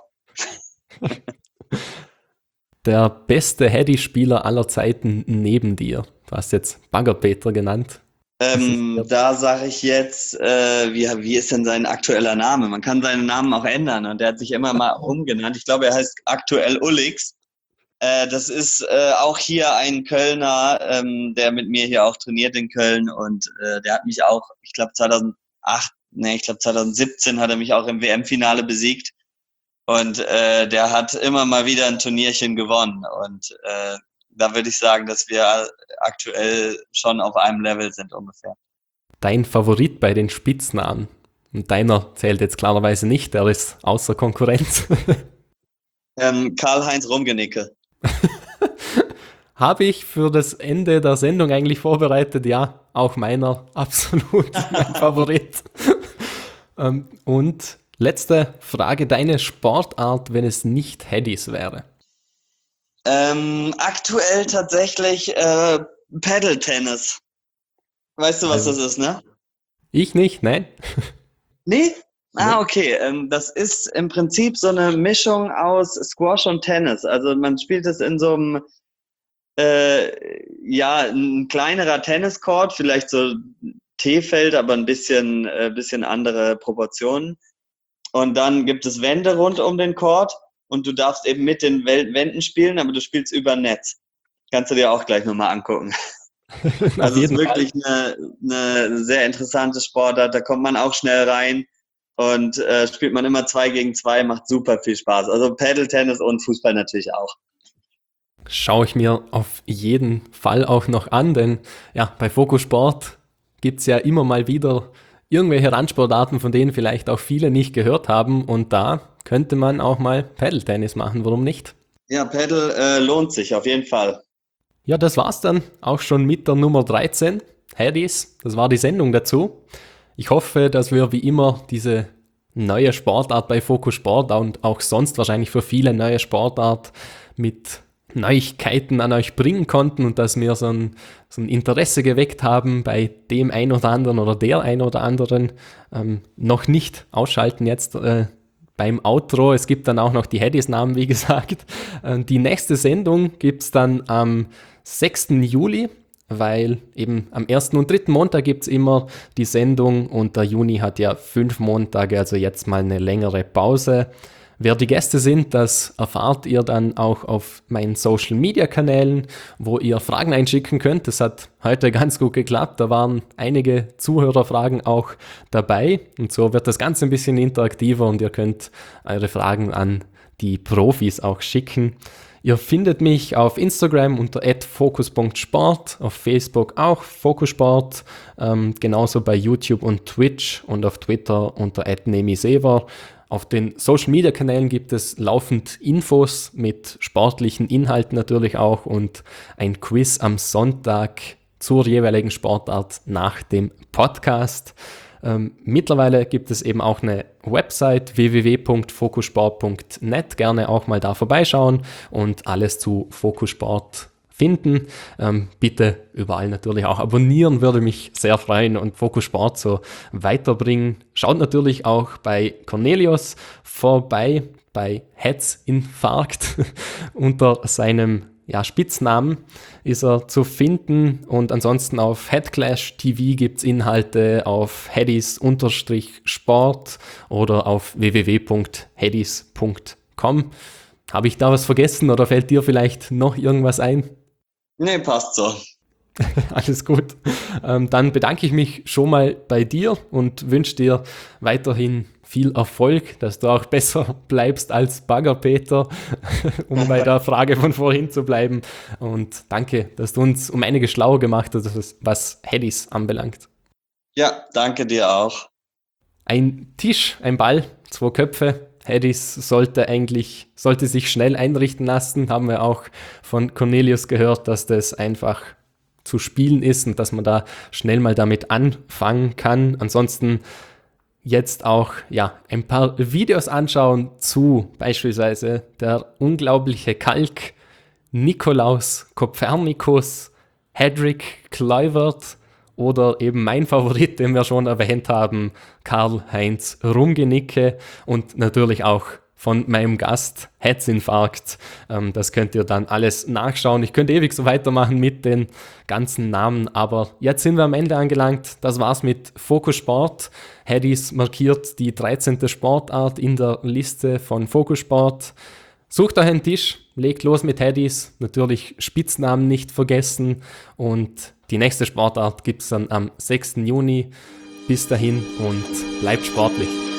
Der beste Heady-Spieler aller Zeiten neben dir. Du hast jetzt Baggerpeter genannt. Ähm, da sage ich jetzt, äh, wie, wie ist denn sein aktueller Name? Man kann seinen Namen auch ändern und der hat sich immer mal umgenannt. Ich glaube, er heißt aktuell Ullix. Äh, das ist äh, auch hier ein Kölner, ähm, der mit mir hier auch trainiert in Köln, und äh, der hat mich auch, ich glaube zweitausendacht, nee, ich glaube zweitausendsiebzehn hat er mich auch im W M-Finale besiegt, und äh, der hat immer mal wieder ein Turnierchen gewonnen, und äh, da würde ich sagen, dass wir aktuell schon auf einem Level sind ungefähr. Dein Favorit bei den Spitznamen? Und deiner zählt jetzt klarerweise nicht, der ist außer Konkurrenz. ähm, Karl-Heinz Rumgenicke. Habe ich für das Ende der Sendung eigentlich vorbereitet? Ja, auch meiner absolut mein Favorit. ähm, und letzte Frage, deine Sportart, wenn es nicht Headies wäre? Ähm, aktuell tatsächlich äh, Paddle-Tennis. Weißt du, was Also, das ist, ne? ich nicht, nein. Nee? Ah, Nee. okay. Ähm, das ist im Prinzip so eine Mischung aus Squash und Tennis. Also man spielt es in so einem, äh, ja, ein kleinerer Tenniscourt, vielleicht so T-Feld, aber ein bisschen, äh, bisschen andere Proportionen. Und dann gibt es Wände rund um den Court und du darfst eben mit den Wänden spielen, aber du spielst über Netz. Kannst du dir auch gleich nochmal angucken. Auf Also es ist jeden Fall. wirklich eine, eine sehr interessante Sportart, da kommt man auch schnell rein und äh, spielt man immer zwei gegen zwei, macht super viel Spaß. Also Paddle-Tennis und Fußball natürlich auch. Schaue ich mir auf jeden Fall auch noch an, denn ja, bei Fokus Sport gibt es ja immer mal wieder irgendwelche Randsportarten, von denen vielleicht auch viele nicht gehört haben, und da könnte man auch mal Paddle-Tennis machen, warum nicht? Ja, Paddle äh, lohnt sich auf jeden Fall. Ja, das war's dann auch schon mit der Nummer dreizehn, Headies, das war die Sendung dazu. Ich hoffe, dass wir wie immer diese neue Sportart bei Fokus Sport und auch sonst wahrscheinlich für viele neue Sportart mit Neuigkeiten an euch bringen konnten und dass wir so ein, so ein Interesse geweckt haben bei dem ein oder anderen oder der ein oder anderen. Ähm, noch nicht ausschalten jetzt äh, beim Outro. Es gibt dann auch noch die Headies-Namen, wie gesagt. Äh, die nächste Sendung gibt es dann am sechsten Juli, weil eben am ersten und dritten Montag gibt es immer die Sendung und der Juni hat ja fünf Montage, also jetzt mal eine längere Pause. Wer die Gäste sind, das erfahrt ihr dann auch auf meinen Social-Media-Kanälen, wo ihr Fragen einschicken könnt. Das hat heute ganz gut geklappt. Da waren einige Zuhörerfragen auch dabei. Und so wird das Ganze ein bisschen interaktiver und ihr könnt eure Fragen an die Profis auch schicken. Ihr findet mich auf Instagram unter at focus punkt sport, auf Facebook auch Fokussport, ähm, genauso bei YouTube und Twitch und auf Twitter unter at nemisever. Auf den Social-Media-Kanälen gibt es laufend Infos mit sportlichen Inhalten natürlich auch und ein Quiz am Sonntag zur jeweiligen Sportart nach dem Podcast. Ähm, mittlerweile gibt es eben auch eine Website w w w punkt fokussport punkt net. Gerne auch mal da vorbeischauen und alles zu Fokussport finden. Ähm, bitte überall natürlich auch abonnieren, würde mich sehr freuen und Fokus Sport so weiterbringen. Schaut natürlich auch bei Cornelius vorbei, bei Herzinfarkt unter seinem ja, Spitznamen ist er zu finden und ansonsten auf Headclash T V gibt es Inhalte auf headies-sport oder auf w w w punkt headies punkt com. Habe ich da was vergessen oder fällt dir vielleicht noch irgendwas ein? Nee, passt so. Alles gut. Ähm, dann bedanke ich mich schon mal bei dir und wünsche dir weiterhin viel Erfolg, dass du auch besser bleibst als Bagger Peter, um bei der Frage von vorhin zu bleiben. Und danke, dass du uns um einiges schlauer gemacht hast, was Headies anbelangt. Ja, danke dir auch. Ein Tisch, ein Ball, zwei Köpfe. Headies sollte eigentlich, sollte sich schnell einrichten lassen, haben wir auch von Cornelius gehört, dass das einfach zu spielen ist und dass man da schnell mal damit anfangen kann. Ansonsten jetzt auch ja, ein paar Videos anschauen zu beispielsweise der unglaubliche Kalk, Nikolaus Kopernikus, Hedrick Kluivert oder eben mein Favorit, den wir schon erwähnt haben, Karl-Heinz Rumgenicke und natürlich auch von meinem Gast Herzinfarkt. Ähm, das könnt ihr dann alles nachschauen. Ich könnte ewig so weitermachen mit den ganzen Namen, aber jetzt sind wir am Ende angelangt. Das war's mit Fokus Sport. Headies markiert die dreizehnte Sportart in der Liste von Fokus Sport. Sucht euch einen Tisch, legt los mit Headies, natürlich Spitznamen nicht vergessen und die nächste Sportart gibt es dann am sechsten Juni. Bis dahin und bleibt sportlich.